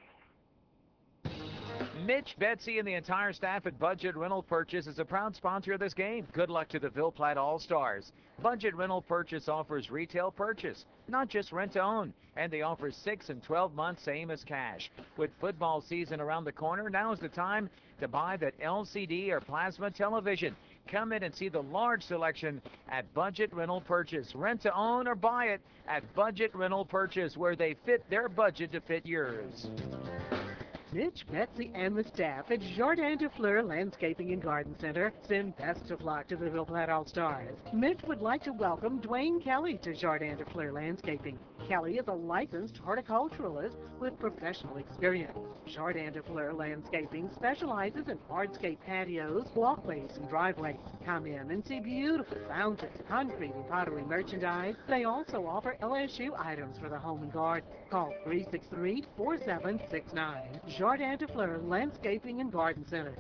Mitch, Betsy, and the entire staff at Budget Rental Purchase is a proud sponsor of this game. Good luck to the Ville Platte All-Stars. Budget Rental Purchase offers retail purchase, not just rent-to-own, and they offer 6 and 12 months, same as cash. With football season around the corner, now's the time to buy that LCD or plasma television. Come in and see the large selection at Budget Rental Purchase. Rent-to-own or buy it at Budget Rental Purchase, where they fit their budget to fit yours. Mitch, Betsy, and the staff at Jardin de Fleur Landscaping and Garden Center send best of luck to the Ville Platte All-Stars. Mitch would like to welcome Dwayne Kelly to Jardin de Fleur Landscaping. Kelly is a licensed horticulturalist with professional experience. Jardin de Fleur Landscaping specializes in hardscape patios, walkways, and driveways. Come in and see beautiful fountains, concrete, and pottery merchandise. They also offer LSU items for the home and garden. Call 363-4769. Jardin de Fleur Landscaping and Garden Center.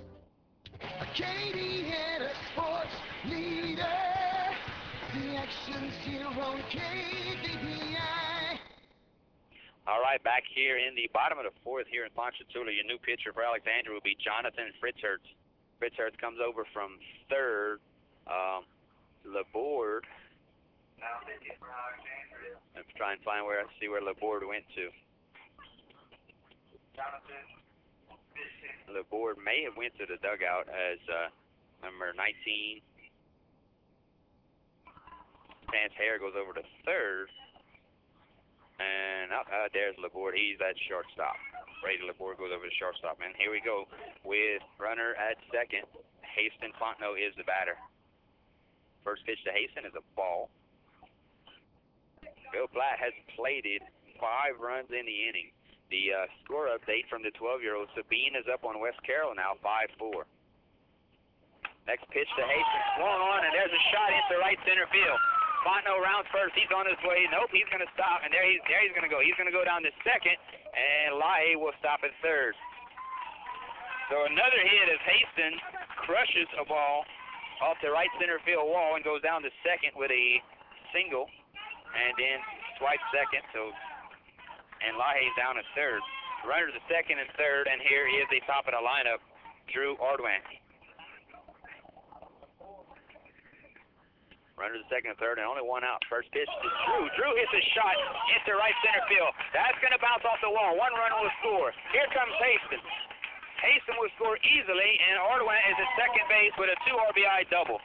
Acadiana sports leader. The action's here on KVPI. All right, back here in the bottom of the 4th here in Ponchatoula, your new pitcher for Alexandria will be Jonathan Fritzhertz. Fritzhertz comes over from third. Laborde. Let's try and find see where Laborde went to. LeBoard may have went to the dugout as number 19, Chance Hare, goes over to third. And there's LeBoard. He's at shortstop. Brady LeBoard goes over to shortstop. And here we go with runner at second. Hasten Fontenot is the batter. First pitch to Hasten is a ball. Bill Platt has plated 5 runs in the inning. The score update from the 12-year-old. Sabine is up on West Carroll now, 5-4. Next pitch to Hasten. Swung on, and there's a shot into right center field. Fontenot rounds first. He's on his way. Nope, he's going to stop, and there he's going to go. He's going to go down to second, and Lahe will stop at third. So another hit as Hasten crushes a ball off the right center field wall and goes down to second with a single, and then swipes second. And Lahe's down at third. Runners at second and third, and here is the top of the lineup, Drew Ordwin. Runners at second and third, and only one out. First pitch to Drew. Drew hits a shot into right center field. That's going to bounce off the wall. One run will score. Here comes Hasten. Hasten will score easily, and Ordwin is at second base with a 2 RBI double.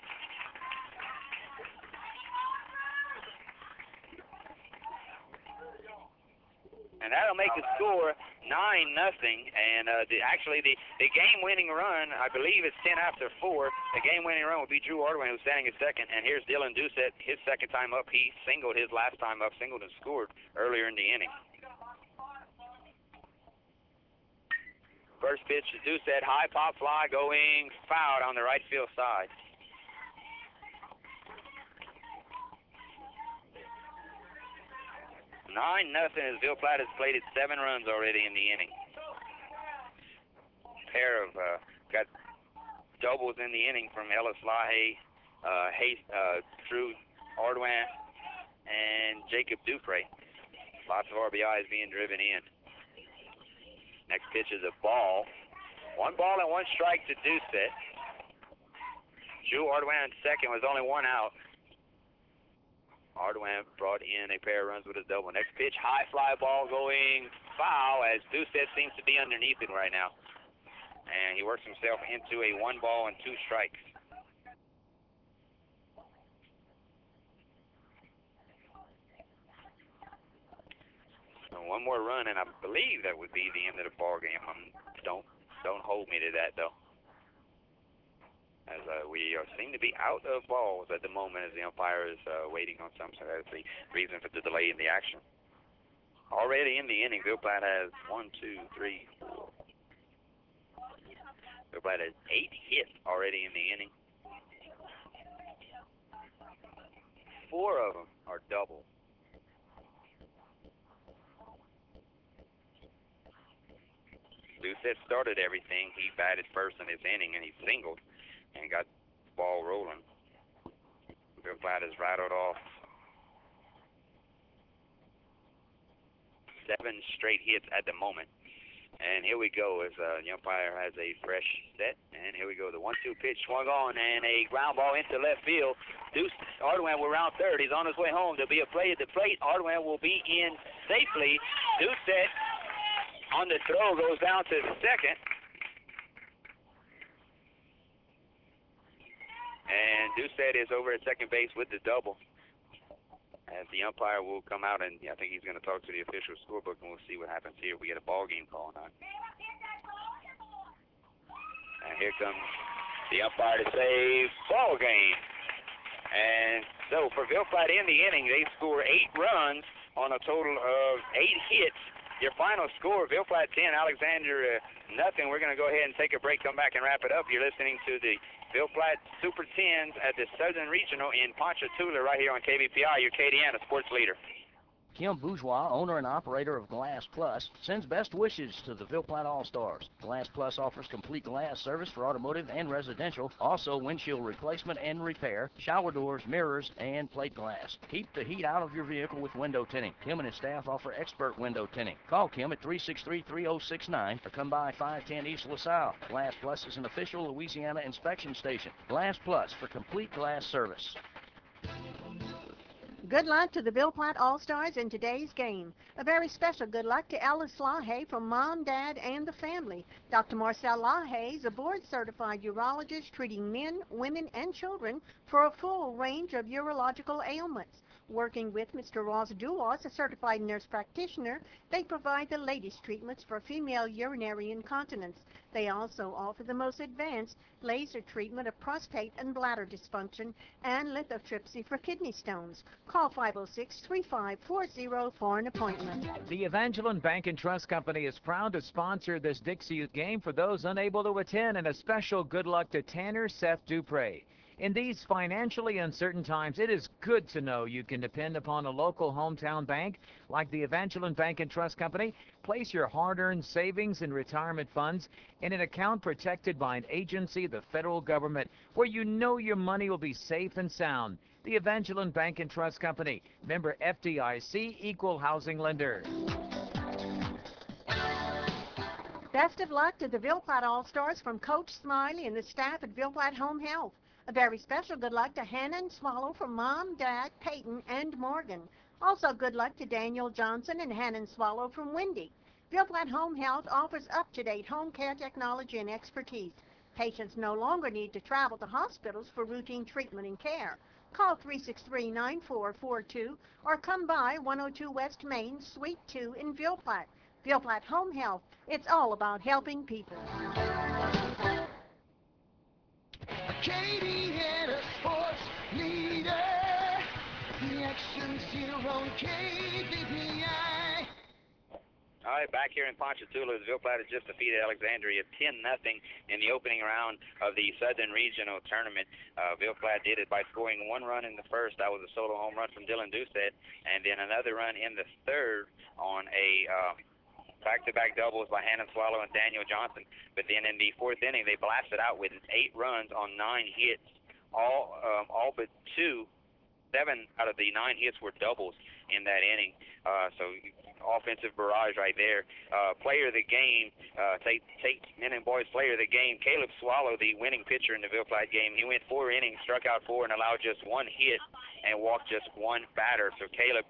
And that'll make the score 9-0. And actually, the game-winning run, I believe it's 10 after 4. The game-winning run will be Drew Ordwin, who's standing at second. And here's Dylan Doucette, his second time up. He singled his last time up, singled and scored earlier in the inning. First pitch to Doucette, high pop fly going foul on the right field side. Nothing as Bill Platt has plated 7 runs already in the inning. Pair of got doubles in the inning from Ellis Lahe, Drew Ordwin, and Jacob Dupre. Lots of RBIs being driven in. Next pitch is a ball. 1 ball and 1 strike to Doucette. Drew Ordwin second was only 1 out. Ordwin brought in a pair of runs with a double. Next pitch, high fly ball going foul as Doucette seems to be underneath it right now. And he works himself into a 1 ball and 2 strikes. So 1 more run, and I believe that would be the end of the ball game. Don't hold me to that, though. As we seem to be out of balls at the moment as the umpire is waiting on some. So that's the reason for the delay in the action. Already in the inning, Bill Platt has 1, 2, 3, 4. Bill Platt has 8 hits already in the inning. 4 of them are double. Doucette started everything. He batted first in his inning, and he singled and got the ball rolling. Bill Platt has rattled off 7 straight hits at the moment. And here we go as the umpire has a fresh set. And here we go. The 1-2 pitch swung on and a ground ball into left field. Ordwin will round third. He's on his way home. There'll be a play at the plate. Ordwin will be in safely. Doucette on the throw goes down to second. And Doucette is over at second base with the double. As the umpire will come out, and I think he's going to talk to the official scorebook, and we'll see what happens here. We get a ball game call now. And here comes the umpire to say ball game. And so for Bill Platt in the inning, they score 8 runs on a total of 8 hits. Your final score, Bill Platt 10, Alexander nothing. We're going to go ahead and take a break, come back and wrap it up. You're listening to the Bill Platt Super 10s at the Southern Regional in Ponchatoula right here on KVPI, your Acadiana sports leader. Kim Bourgeois, owner and operator of Glass Plus, sends best wishes to the Ville Platte All-Stars. Glass Plus offers complete glass service for automotive and residential, also windshield replacement and repair, shower doors, mirrors, and plate glass. Keep the heat out of your vehicle with window tinting. Kim and his staff offer expert window tinting. Call Kim at 363-3069 or come by 510 East LaSalle. Glass Plus is an official Louisiana inspection station. Glass Plus for complete glass service. Good luck to the Ville Platte All-Stars in today's game. A very special good luck to Alice Lahaye from Mom, Dad, and the family. Dr. Marcel Lahaye is a board-certified urologist treating men, women, and children for a full range of urological ailments. Working with Mr. Ross Duwas, a certified nurse practitioner, they provide the latest treatments for female urinary incontinence. They also offer the most advanced laser treatment of prostate and bladder dysfunction and lithotripsy for kidney stones. Call 506-3540 for an appointment. The Evangeline Bank and Trust Company is proud to sponsor this Dixie Youth game for those unable to attend, and a special good luck to Tanner Seth Dupre. In these financially uncertain times, it is good to know you can depend upon a local hometown bank like the Evangeline Bank and Trust Company. Place your hard-earned savings and retirement funds in an account protected by an agency of the federal government where you know your money will be safe and sound. The Evangeline Bank and Trust Company, member FDIC, equal housing lender. Best of luck to the Ville Platte All-Stars from Coach Smiley and the staff at Ville Platte Home Health. A very special good luck to Hannah and Swallow from Mom, Dad, Peyton, and Morgan. Also good luck to Daniel Johnson and Hannah and Swallow from Wendy. Ville Platte Home Health offers up-to-date home care technology and expertise. Patients no longer need to travel to hospitals for routine treatment and care. Call 363-9442 or come by 102 West Main, Suite 2 in Ville Platte. Ville Platte Home Health. It's all about helping people. Katie had a sports leader. The action's here on KBPI. All right, back here in Ponchatoula, the Ville Platte has just defeated Alexandria 10-0 in the opening round of the Southern Regional Tournament. Ville Platte did it by scoring one run in the first. That was a solo home run from Dylan Doucette, and then another run in the third on a back-to-back doubles by Hannah Swallow and Daniel Johnson. But then in the fourth inning, they blasted out with 8 runs on 9 hits. All but 7 out of the 9 hits were doubles in that inning. So offensive barrage right there. Player of the game, take men and boys player of the game, Caleb Swallow, the winning pitcher in the Ville Platte game. He went 4 innings, struck out 4, and allowed just 1 hit and walked just 1 batter. So Caleb,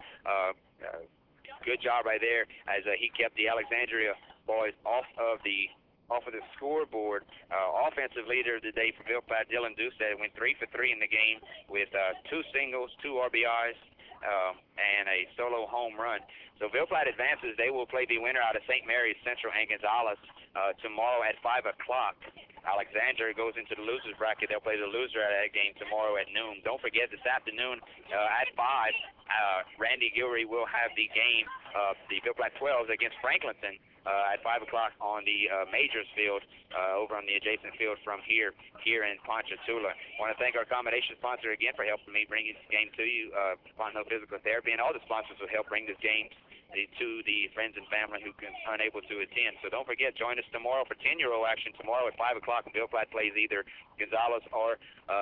good job right there as he kept the Alexandria boys off of the scoreboard. Offensive leader of the day for Ville Platte, Dylan Doucette, went 3 for 3 in the game with 2 singles, 2 RBIs, and a solo home run. So Ville Platte advances. They will play the winner out of St. Mary's Central and Gonzales tomorrow at 5 o'clock. Alexandria goes into the losers bracket. They'll play the loser out of that game tomorrow at noon. Don't forget, this afternoon at 5, Randy Gilry will have the game, the Ville Platte 12s against Franklinton at 5 o'clock on the Majors field over on the adjacent field from here in Ponchatoula. I want to thank our accommodation sponsor again for helping me bring this game to you, Fontenot Physical Therapy, and all the sponsors will help bring this game to the friends and family who can unable to attend. So don't forget, join us tomorrow for 10-year-old action tomorrow at 5 o'clock, and Ville Platte plays either Gonzales or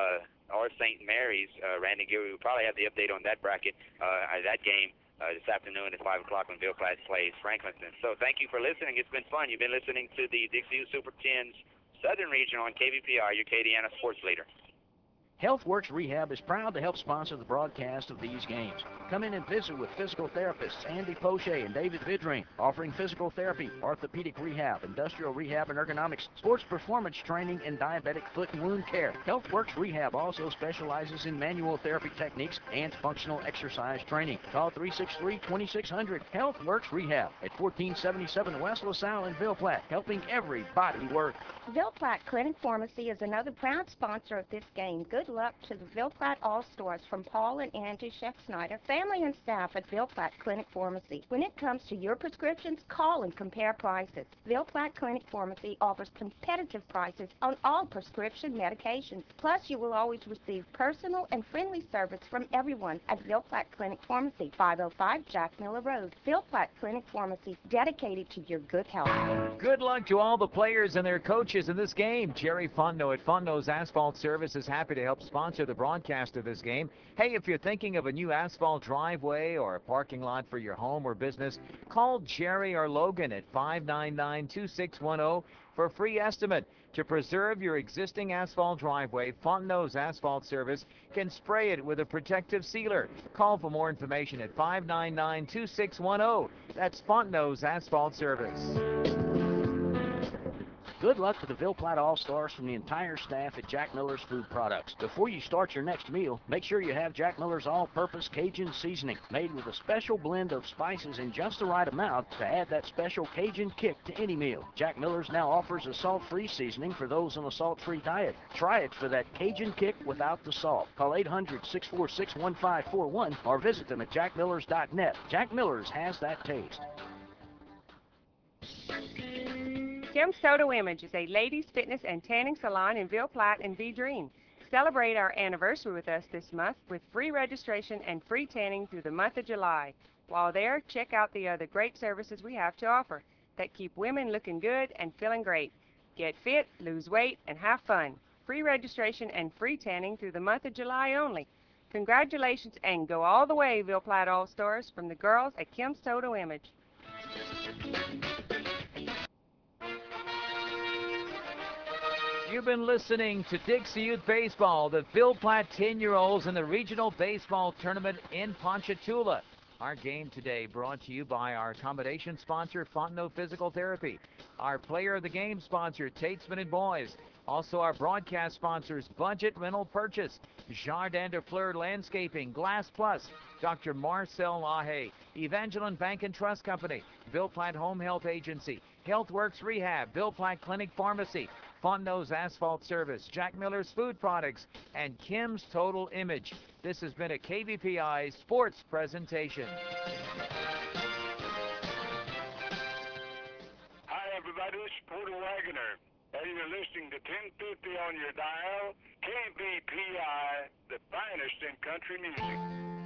St. Mary's. Randy Gilry will probably have the update on that bracket, that game this afternoon at 5 o'clock when Ville Platte plays Franklinton. So thank you for listening. It's been fun. You've been listening to the Dixie Youth Super 10's Southern Region on KVPR, your Acadiana sports leader. HealthWorks Rehab is proud to help sponsor the broadcast of these games. Come in and visit with physical therapists Andy Poche and David Vidring, offering physical therapy, orthopedic rehab, industrial rehab and ergonomics, sports performance training, and diabetic foot and wound care. HealthWorks Rehab also specializes in manual therapy techniques and functional exercise training. Call 363-2600. HealthWorks Rehab at 1477 West LaSalle in Ville Platte, helping everybody work. Ville Platte Clinic Pharmacy is another proud sponsor of this game. Good luck to the Ville Platte All-Stars from Paul and Angie Scheck-Snyder, family and staff at Ville Platte Clinic Pharmacy. When it comes to your prescriptions, call and compare prices. Ville Platte Clinic Pharmacy offers competitive prices on all prescription medications. Plus, you will always receive personal and friendly service from everyone at Ville Platte Clinic Pharmacy, 505 Jack Miller Road. Ville Platte Clinic Pharmacy, dedicated to your good health. Good luck to all the players and their coaches in this game. Jerry Fontenot at Fontenot's Asphalt Service is happy to help sponsor the broadcast of this game. Hey, if you're thinking of a new asphalt driveway or a parking lot for your home or business, call Jerry or Logan at 599-2610 for a free estimate. To preserve your existing asphalt driveway, Fontenot's Asphalt Service can spray it with a protective sealer. Call for more information at 599-2610. That's Fontenot's Asphalt Service. Good luck to the Ville Platte All-Stars from the entire staff at Jack Miller's Food Products. Before you start your next meal, make sure you have Jack Miller's all-purpose Cajun seasoning, made with a special blend of spices in just the right amount to add that special Cajun kick to any meal. Jack Miller's now offers a salt-free seasoning for those on a salt-free diet. Try it for that Cajun kick without the salt. Call 800-646-1541 or visit them at jackmillers.net. Jack Miller's has that taste. Kim's Total Image is a ladies' fitness and tanning salon in Ville Platte and Vedrine. Celebrate our anniversary with us this month with free registration and free tanning through the month of July. While there, check out the other great services we have to offer that keep women looking good and feeling great. Get fit, lose weight, and have fun. Free registration and free tanning through the month of July only. Congratulations and go all the way, Ville Platte All-Stars, from the girls at Kim's Total Image. You've been listening to Dixie Youth Baseball, the Ville Platte 10-year-olds in the Regional Baseball Tournament in Ponchatoula. Our game today brought to you by our accommodation sponsor, Fontenot Physical Therapy. Our player of the game sponsor, Tatesman and Boys. Also our broadcast sponsors, Budget Rental Purchase, Jardin de Fleur Landscaping, Glass Plus, Dr. Marcel Lahaye, Evangeline Bank and Trust Company, Ville Platte Home Health Agency, HealthWorks Rehab, Ville Platte Clinic Pharmacy, Fontenot's Asphalt Service, Jack Miller's Food Products, and Kim's Total Image. This has been a KVPI Sports presentation. Hi, everybody. This is Porter Wagoner. And you're listening to 1050 on your dial, KVPI, the finest in country music.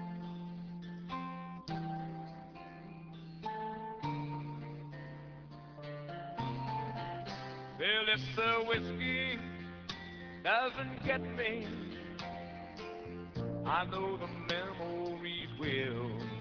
Well, if the whiskey doesn't get me, I know the memories will.